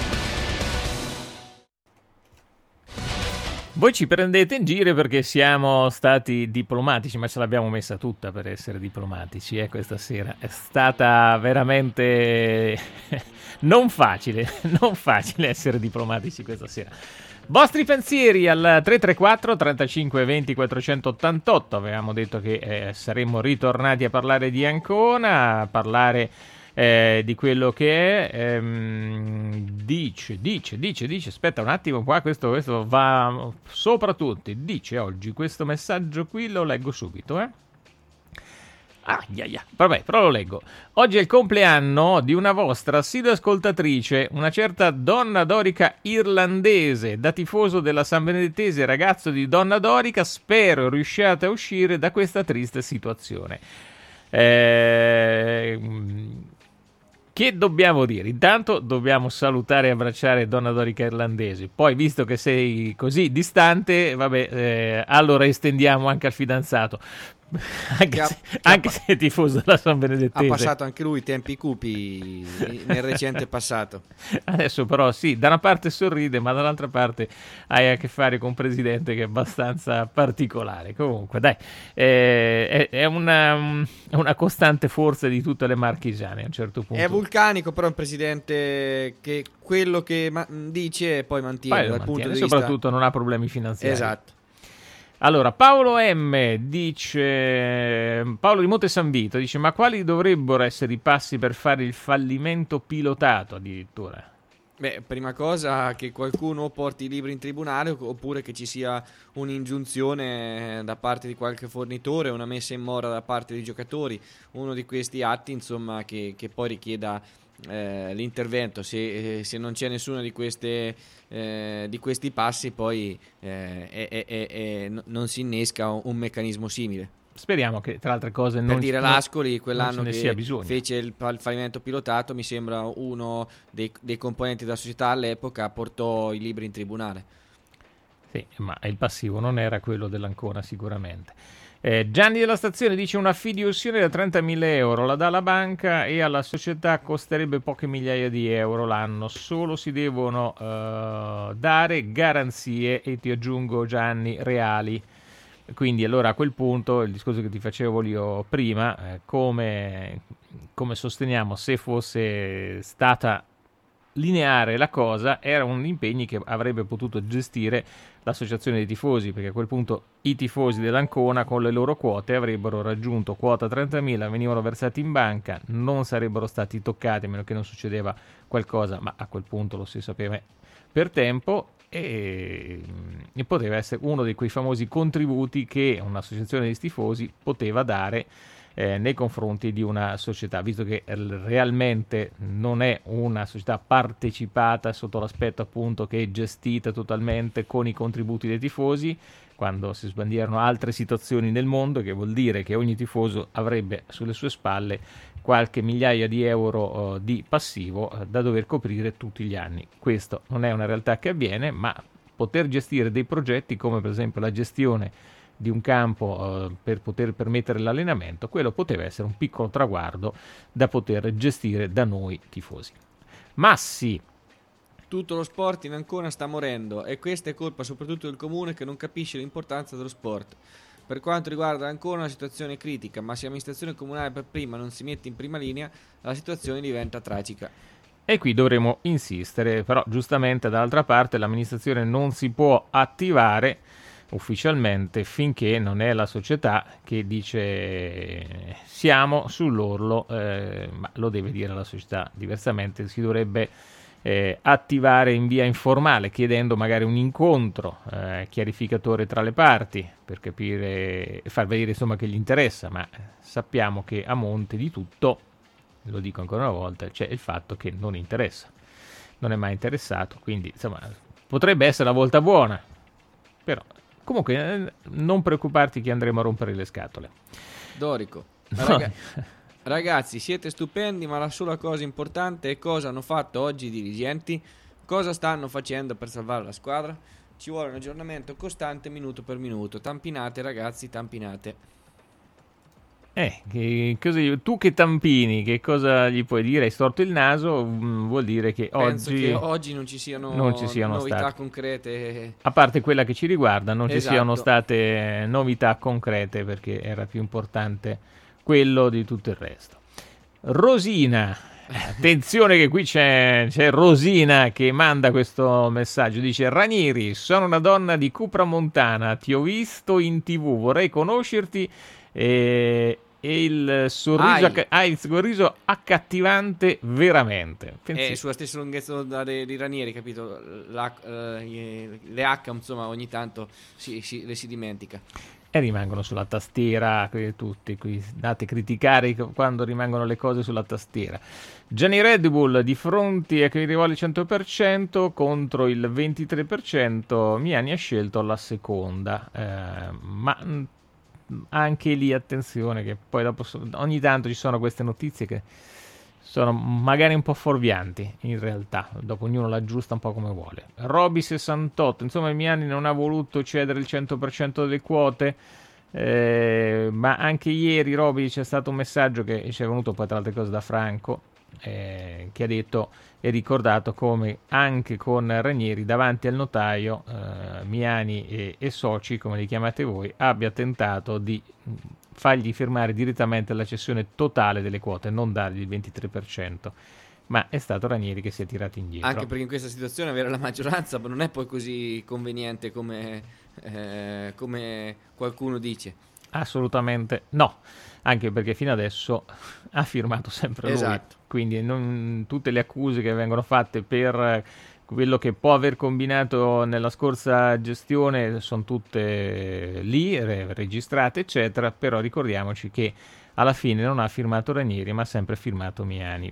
Voi ci prendete in giro perché siamo stati diplomatici, ma ce l'abbiamo messa tutta per essere diplomatici, questa sera. È stata veramente non facile essere diplomatici questa sera. Vostri pensieri al 334 35 20 488. Avevamo detto che saremmo ritornati a parlare di Ancona, a parlare di quello che è. Dice, aspetta un attimo qua, questo va sopra tutti. Dice oggi questo messaggio qui, lo leggo subito, Vabbè, però lo leggo. Oggi è il compleanno di una vostra assidua ascoltatrice, una certa Donna Dorica irlandese. Da tifoso della San Benedettese, ragazzo di Donna Dorica, spero riusciate a uscire da questa triste situazione. Che dobbiamo dire? Intanto dobbiamo salutare e abbracciare Donna Dorica irlandese. Poi, visto che sei così distante, allora estendiamo anche al fidanzato. Anche se è tifoso della San Benedettese. Ha passato anche lui tempi cupi nel recente passato. Adesso però sì, da una parte sorride, ma dall'altra parte hai a che fare con un presidente che è abbastanza particolare. Comunque dai, è una costante forza di tutte le marchigiane a un certo punto. È vulcanico, però è un presidente che quello che dice poi mantiene dal punto di vista. Soprattutto non ha problemi finanziari. Esatto. Allora, Paolo M dice, Paolo di Monte San Vito dice: ma quali dovrebbero essere i passi per fare il fallimento pilotato addirittura? Beh, prima cosa che qualcuno porti i libri in tribunale, oppure che ci sia un'ingiunzione da parte di qualche fornitore, una messa in mora da parte dei giocatori, uno di questi atti, insomma, che poi richieda l'intervento. Se non c'è nessuno di questi passi, poi non si innesca un meccanismo simile. Speriamo che, tra altre cose, per dire l'Ascoli quell'anno che bisogno. fece il fallimento pilotato, mi sembra uno dei componenti della società all'epoca portò i libri in tribunale. Sì, ma il passivo non era quello dell'Ancona sicuramente. Gianni della Stazione dice: una fideiussione da 30.000 euro la dà la banca e alla società costerebbe poche migliaia di euro l'anno, solo si devono dare garanzie, e ti aggiungo, Gianni, reali. Quindi allora a quel punto il discorso che ti facevo io prima, come sosteniamo, se fosse stata lineare la cosa, era un impegno che avrebbe potuto gestire l'associazione dei tifosi, perché a quel punto i tifosi dell'Ancona con le loro quote avrebbero raggiunto quota 30.000, venivano versati in banca, non sarebbero stati toccati a meno che non succedeva qualcosa, ma a quel punto lo si sapeva per tempo, e poteva essere uno di quei famosi contributi che un'associazione di tifosi poteva dare nei confronti di una società, visto che realmente non è una società partecipata sotto l'aspetto appunto che è gestita totalmente con i contributi dei tifosi, quando si sbandierano altre situazioni nel mondo, che vuol dire che ogni tifoso avrebbe sulle sue spalle qualche migliaia di euro di passivo da dover coprire tutti gli anni. Questo non è una realtà che avviene, ma poter gestire dei progetti come per esempio la gestione di un campo per poter permettere l'allenamento, quello poteva essere un piccolo traguardo da poter gestire da noi tifosi. Massi: tutto lo sport in Ancona sta morendo e questa è colpa soprattutto del comune, che non capisce l'importanza dello sport. Per quanto riguarda Ancona la situazione è critica, ma se l'amministrazione comunale per prima non si mette in prima linea, la situazione diventa tragica. E qui dovremo insistere, però giustamente dall'altra parte l'amministrazione non si può attivare ufficialmente finché non è la società che dice siamo sull'orlo, ma lo deve dire la società, diversamente si dovrebbe attivare in via informale, chiedendo magari un incontro chiarificatore tra le parti per capire e far vedere insomma che gli interessa, ma sappiamo che a monte di tutto, lo dico ancora una volta, c'è il fatto che non interessa, non è mai interessato, quindi insomma potrebbe essere la volta buona, però comunque non preoccuparti che andremo a rompere le scatole. Dorico, ragazzi, siete stupendi, ma la sola cosa importante è cosa hanno fatto oggi i dirigenti, cosa stanno facendo per salvare la squadra. Ci vuole un aggiornamento costante minuto per minuto. Tampinate, ragazzi, tampinate. Tu che tampini, che cosa gli puoi dire? Hai storto il naso, vuol dire che penso che oggi non ci siano novità state concrete. A parte quella che ci riguarda, non ci Esatto. siano state novità concrete, perché era più importante quello di tutto il resto. Rosina, attenzione che qui c'è Rosina che manda questo messaggio, dice: Ranieri, sono una donna di Cupramontana, ti ho visto in TV, vorrei conoscerti e e il sorriso, il sorriso accattivante veramente. Sulla stessa lunghezza d'onda di Ranieri, capito? Le H, insomma, ogni tanto le si dimentica. E rimangono sulla tastiera, tutti qui date criticare quando rimangono le cose sulla tastiera. Gianni Red Bull di fronte a Chirivoli 100% contro il 23%, Miani ha scelto la seconda, ma anche lì attenzione che poi dopo ogni tanto ci sono queste notizie che sono magari un po' fuorvianti in realtà, dopo ognuno l'aggiusta un po' come vuole. Roby 68, insomma Miani non ha voluto cedere il 100% delle quote, ma anche ieri Roby c'è stato un messaggio che ci è venuto poi tra altre cose da Franco, che ha detto e ricordato come anche con Ranieri davanti al notaio Miani e soci, come li chiamate voi, abbia tentato di fargli firmare direttamente la cessione totale delle quote, non dargli il 23%, ma è stato Ranieri che si è tirato indietro. Anche perché in questa situazione avere la maggioranza non è poi così conveniente come qualcuno dice. Assolutamente no, anche perché fino adesso ha firmato sempre lui, quindi tutte le accuse che vengono fatte per quello che può aver combinato nella scorsa gestione sono tutte lì, registrate eccetera, però ricordiamoci che alla fine non ha firmato Ranieri ma ha sempre firmato Miani.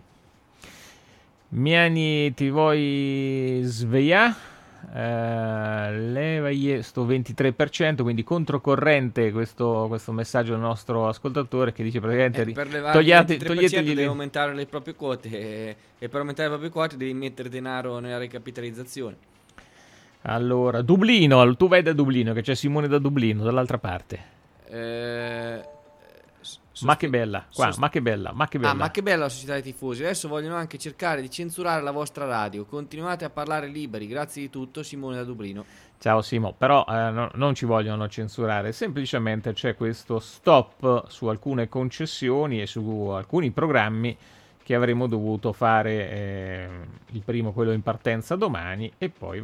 Miani, ti vuoi svegliare? Leva sto 23%, quindi controcorrente questo messaggio del nostro ascoltatore che dice praticamente per levare toglietegli devi aumentare le proprie quote e per aumentare le proprie quote devi mettere denaro nella ricapitalizzazione. Allora, Dublino, tu vai da Dublino, che c'è Simone da Dublino dall'altra parte. Ma che bella, ma che bella. Ma che bella la società dei tifosi. Adesso vogliono anche cercare di censurare la vostra radio. Continuate a parlare liberi. Grazie di tutto, Simone da Dublino. Ciao Simo, però non ci vogliono censurare, semplicemente c'è questo stop su alcune concessioni e su alcuni programmi che avremmo dovuto fare, il primo quello in partenza domani e poi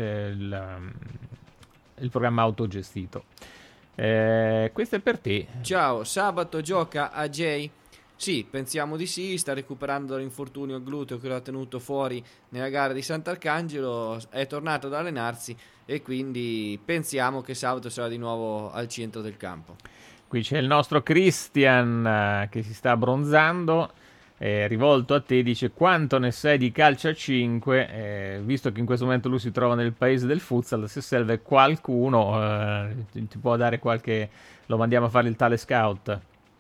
il programma autogestito. Questo è per te. Ciao, sabato gioca a Jay? Sì, pensiamo di sì, sta recuperando dall'infortunio al gluteo che lo ha tenuto fuori nella gara di Sant'Arcangelo, è tornato ad allenarsi e quindi pensiamo che sabato sarà di nuovo al centro del campo. Qui c'è il nostro Christian che si sta abbronzando, rivolto a te, dice: quanto ne sai di calcio a 5, visto che in questo momento lui si trova nel paese del futsal, se serve qualcuno ti può dare qualche, lo mandiamo a fare il tale scout,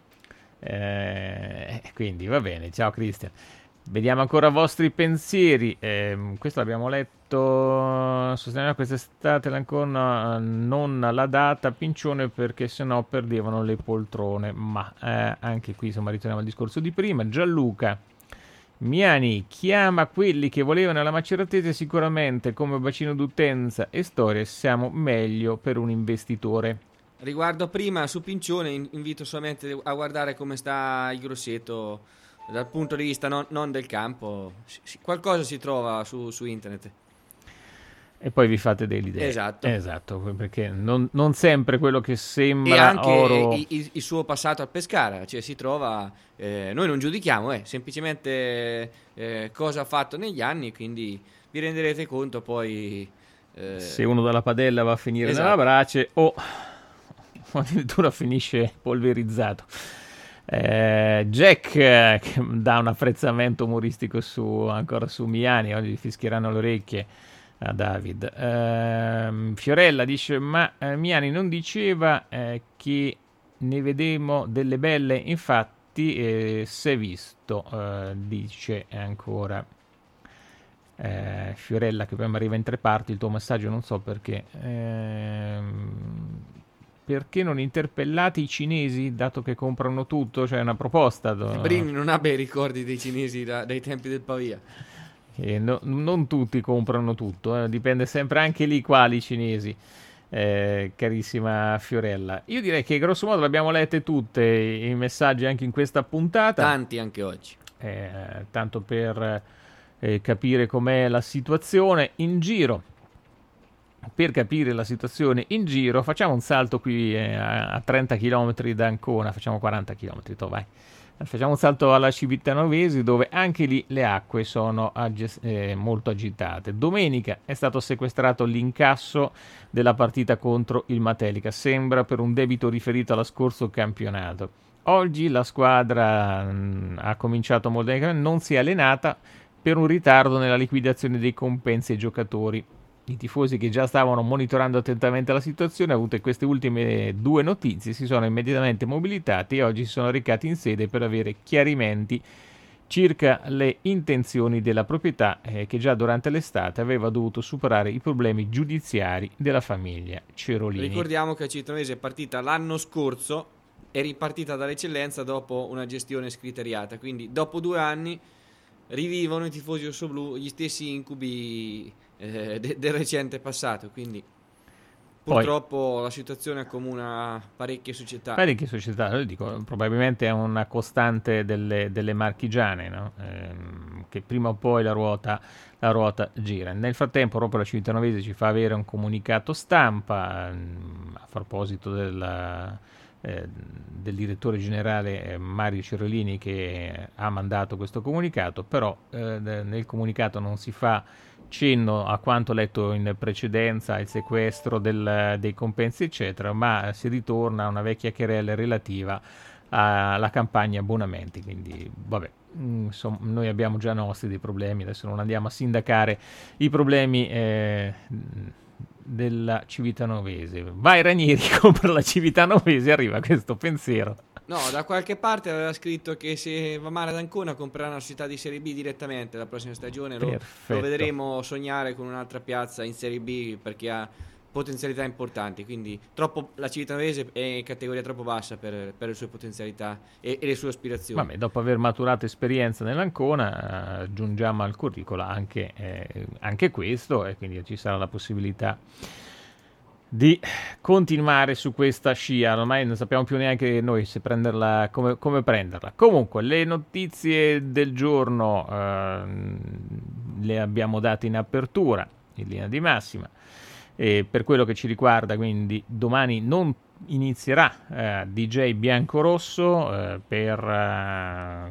quindi va bene. Ciao Christian, vediamo ancora i vostri pensieri. Questo l'abbiamo letto. Sosteniamo quest'estate l'Ancona non la data Pincione perché sennò perdevano le poltrone, ma anche qui insomma ritorniamo al discorso di prima. Gianluca: Miani chiama quelli che volevano la Maceratese, sicuramente come bacino d'utenza e storia siamo meglio per un investitore. Riguardo prima su Pincione invito solamente a guardare come sta il Grosseto dal punto di vista non del campo. Qualcosa si trova su internet. E poi vi fate delle idee. Esatto, perché non sempre quello che sembra e anche oro... il suo passato al Pescara, cioè si trova, noi non giudichiamo, semplicemente cosa ha fatto negli anni, quindi vi renderete conto poi se uno dalla padella va a finire nella brace o addirittura finisce polverizzato. Jack che dà un apprezzamento umoristico ancora su Miani, oggi gli fischieranno le orecchie a David. Fiorella dice: ma Miani non diceva che ne vedemo delle belle, infatti si è visto, dice ancora Fiorella, che poi mi arriva in 3 parti il tuo messaggio, non so perché. Perché non interpellate i cinesi, dato che comprano tutto? Cioè, è una proposta. Brini non ha bei ricordi dei cinesi dai tempi del Pavia. Non tutti comprano tutto, dipende sempre anche lì quali cinesi, carissima Fiorella. Io direi che grosso modo l'abbiamo lette tutte i messaggi anche in questa puntata. Tanti anche oggi. Tanto per capire com'è la situazione in giro. per capire la situazione in giro. Facciamo un salto qui a 30 km da Ancona, facciamo 40 km, vai. Facciamo un salto alla Civitanovesi, dove anche lì le acque sono molto agitate. Domenica è stato sequestrato l'incasso della partita contro il Matelica, sembra per un debito riferito allo scorso campionato. Oggi la squadra ha cominciato modernicamente, non si è allenata per un ritardo nella liquidazione dei compensi ai giocatori. I tifosi, che già stavano monitorando attentamente la situazione, avute queste ultime 2 notizie, si sono immediatamente mobilitati e oggi si sono recati in sede per avere chiarimenti circa le intenzioni della proprietà, che già durante l'estate aveva dovuto superare i problemi giudiziari della famiglia Cerolini. Ricordiamo che la Civitanovesi è partita l'anno scorso, è ripartita dall'eccellenza dopo una gestione scriteriata, quindi dopo 2 anni rivivono i tifosi rossoblù gli stessi incubi del recente passato, quindi purtroppo la situazione accomuna parecchie società. Dico, probabilmente è una costante delle marchigiane, no? Che prima o poi la ruota gira. Nel frattempo proprio la Civitanovesi ci fa avere un comunicato stampa a proposito del direttore generale Mario Cerolini, che ha mandato questo comunicato, però nel comunicato non si fa cenno a quanto letto in precedenza, il sequestro dei compensi eccetera, ma si ritorna a una vecchia querela relativa alla campagna abbonamenti, quindi vabbè, insomma, noi abbiamo già nostri dei problemi, adesso non andiamo a sindacare i problemi della Civitanovesi. Vai Ranieri, compra la Civitanovesi, arriva questo pensiero. No, da qualche parte aveva scritto che se va male ad Ancona comprerà una società di Serie B direttamente la prossima stagione. Lo vedremo sognare con un'altra piazza in Serie B, perché ha potenzialità importanti, quindi la Civitanovesi è in categoria troppo bassa per le sue potenzialità e le sue aspirazioni. Vabbè, dopo aver maturato esperienza nell'Ancona, aggiungiamo al curriculum anche questo, e quindi ci sarà la possibilità di continuare su questa scia. Ormai non sappiamo più neanche noi se prenderla, come prenderla. Comunque le notizie del giorno le abbiamo date in apertura in linea di massima, e per quello che ci riguarda, quindi domani non inizierà DJ Biancorosso per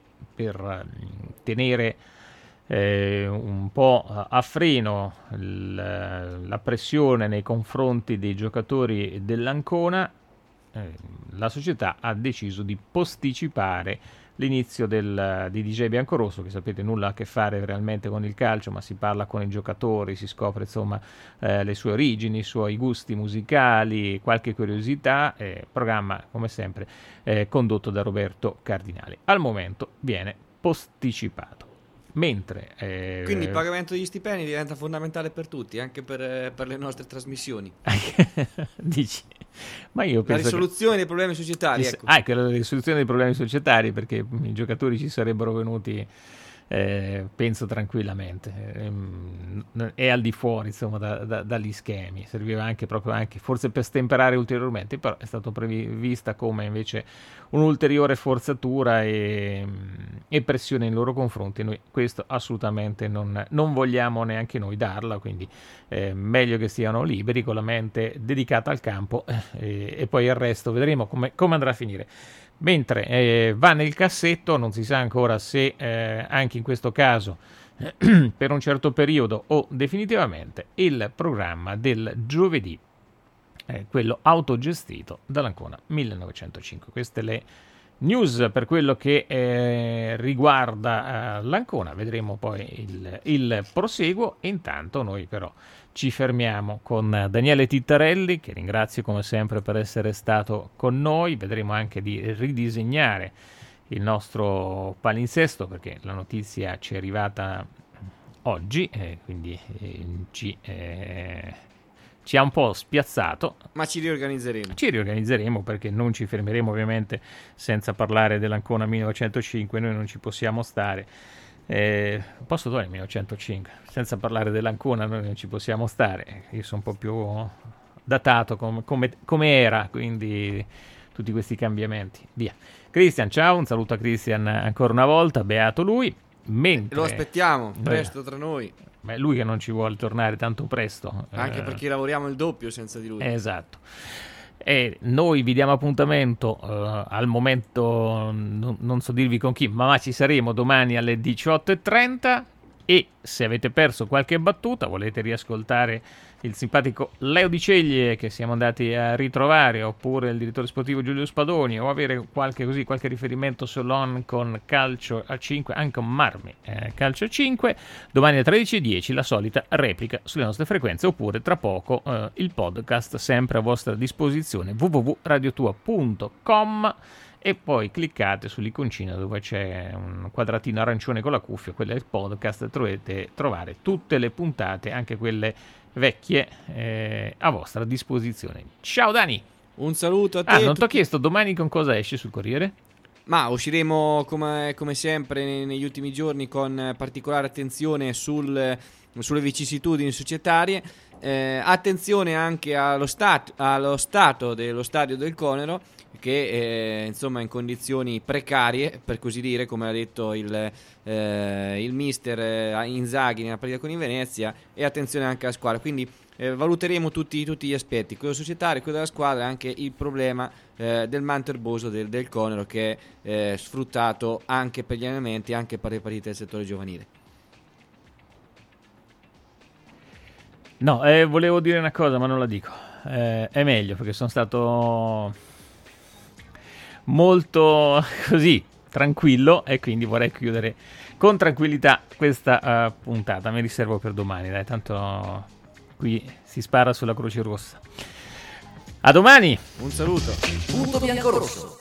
tenere un po' a freno la pressione nei confronti dei giocatori dell'Ancona. La società ha deciso di posticipare l'inizio di DJ Biancorosso, che sapete nulla a che fare realmente con il calcio, ma si parla con i giocatori, si scopre insomma le sue origini, i suoi gusti musicali, qualche curiosità. Programma come sempre condotto da Roberto Cardinali. Al momento viene posticipato. Mentre quindi il pagamento degli stipendi diventa fondamentale per tutti, anche per le nostre trasmissioni. Dici? Ma io penso la risoluzione dei problemi societari, ecco. Anche la risoluzione dei problemi societari, perché i giocatori ci sarebbero venuti, penso tranquillamente, è al di fuori insomma dagli schemi. Serviva anche forse per stemperare ulteriormente, però è stato prevista come invece un'ulteriore forzatura e pressione nei loro confronti. Noi questo assolutamente non vogliamo neanche noi darla, quindi meglio che siano liberi con la mente dedicata al campo, e poi il resto vedremo come andrà a finire. Mentre va nel cassetto, non si sa ancora se anche in questo caso per un certo periodo o definitivamente, il programma del giovedì, quello autogestito dall'Ancona 1905. Queste le news per quello che riguarda l'Ancona. Vedremo poi il proseguo, e intanto noi però ci fermiamo con Daniele Tittarelli, che ringrazio come sempre per essere stato con noi. Vedremo anche di ridisegnare il nostro palinsesto, perché la notizia ci è arrivata oggi, quindi ci ha un po' spiazzato. Ma ci riorganizzeremo. Ci riorganizzeremo, perché non ci fermeremo ovviamente senza parlare dell'Ancona 1905. Noi non ci possiamo stare. Posso trovare il 1905? Senza parlare dell'Ancona noi non ci possiamo stare. Io sono un po' più datato come era, quindi tutti questi cambiamenti. Via. Cristian, ciao, un saluto a Cristian ancora una volta, beato lui. Mentre lo aspettiamo presto tra noi. Beh, lui che non ci vuole tornare tanto presto. Anche perché lavoriamo il doppio senza di lui. Esatto. E noi vi diamo appuntamento al momento, non so dirvi con chi, ma ci saremo domani alle 18:30. E se avete perso qualche battuta, volete riascoltare il simpatico Leo Di Ceglie che siamo andati a ritrovare, oppure il direttore sportivo Giulio Spadoni, o avere qualche riferimento sull'on con Calcio a 5, anche un Marmi Calcio a 5, domani alle 13:10 la solita replica sulle nostre frequenze, oppure tra poco il podcast sempre a vostra disposizione, www.radiotua.com, e poi cliccate sull'iconcina dove c'è un quadratino arancione con la cuffia, quello è il podcast, dovete trovare tutte le puntate, anche quelle vecchie, a vostra disposizione. Ciao Dani! Un saluto a te. Non ti ho chiesto domani con cosa esce sul Corriere? Ma usciremo come sempre negli ultimi giorni con particolare attenzione sulle vicissitudini societarie. Attenzione anche allo stato dello stadio del Conero, che insomma è in condizioni precarie, per così dire, come ha detto il mister Inzaghi nella partita con il Venezia, e attenzione anche alla squadra. Quindi valuteremo tutti gli aspetti, quello societario, quello della squadra, e anche il problema del manto erboso del Conero, che è sfruttato anche per gli allenamenti, anche per le partite del settore giovanile. No, volevo dire una cosa, ma non la dico. È meglio, perché sono stato molto così tranquillo, e quindi vorrei chiudere con tranquillità questa puntata. Mi riservo per domani, dai, tanto qui si spara sulla Croce Rossa. A domani. Un saluto. Punto biancorosso.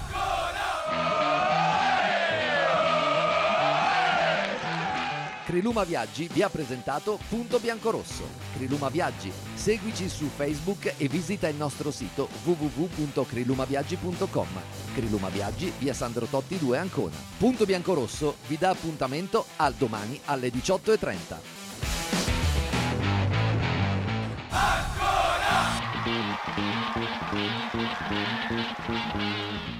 Criluma Viaggi vi ha presentato Punto Biancorosso. Criluma Viaggi, seguici su Facebook e visita il nostro sito www.crilumaviaggi.com. Criluma Viaggi, via Sandro Totti 2 Ancona. Punto Biancorosso vi dà appuntamento al domani alle 18:30.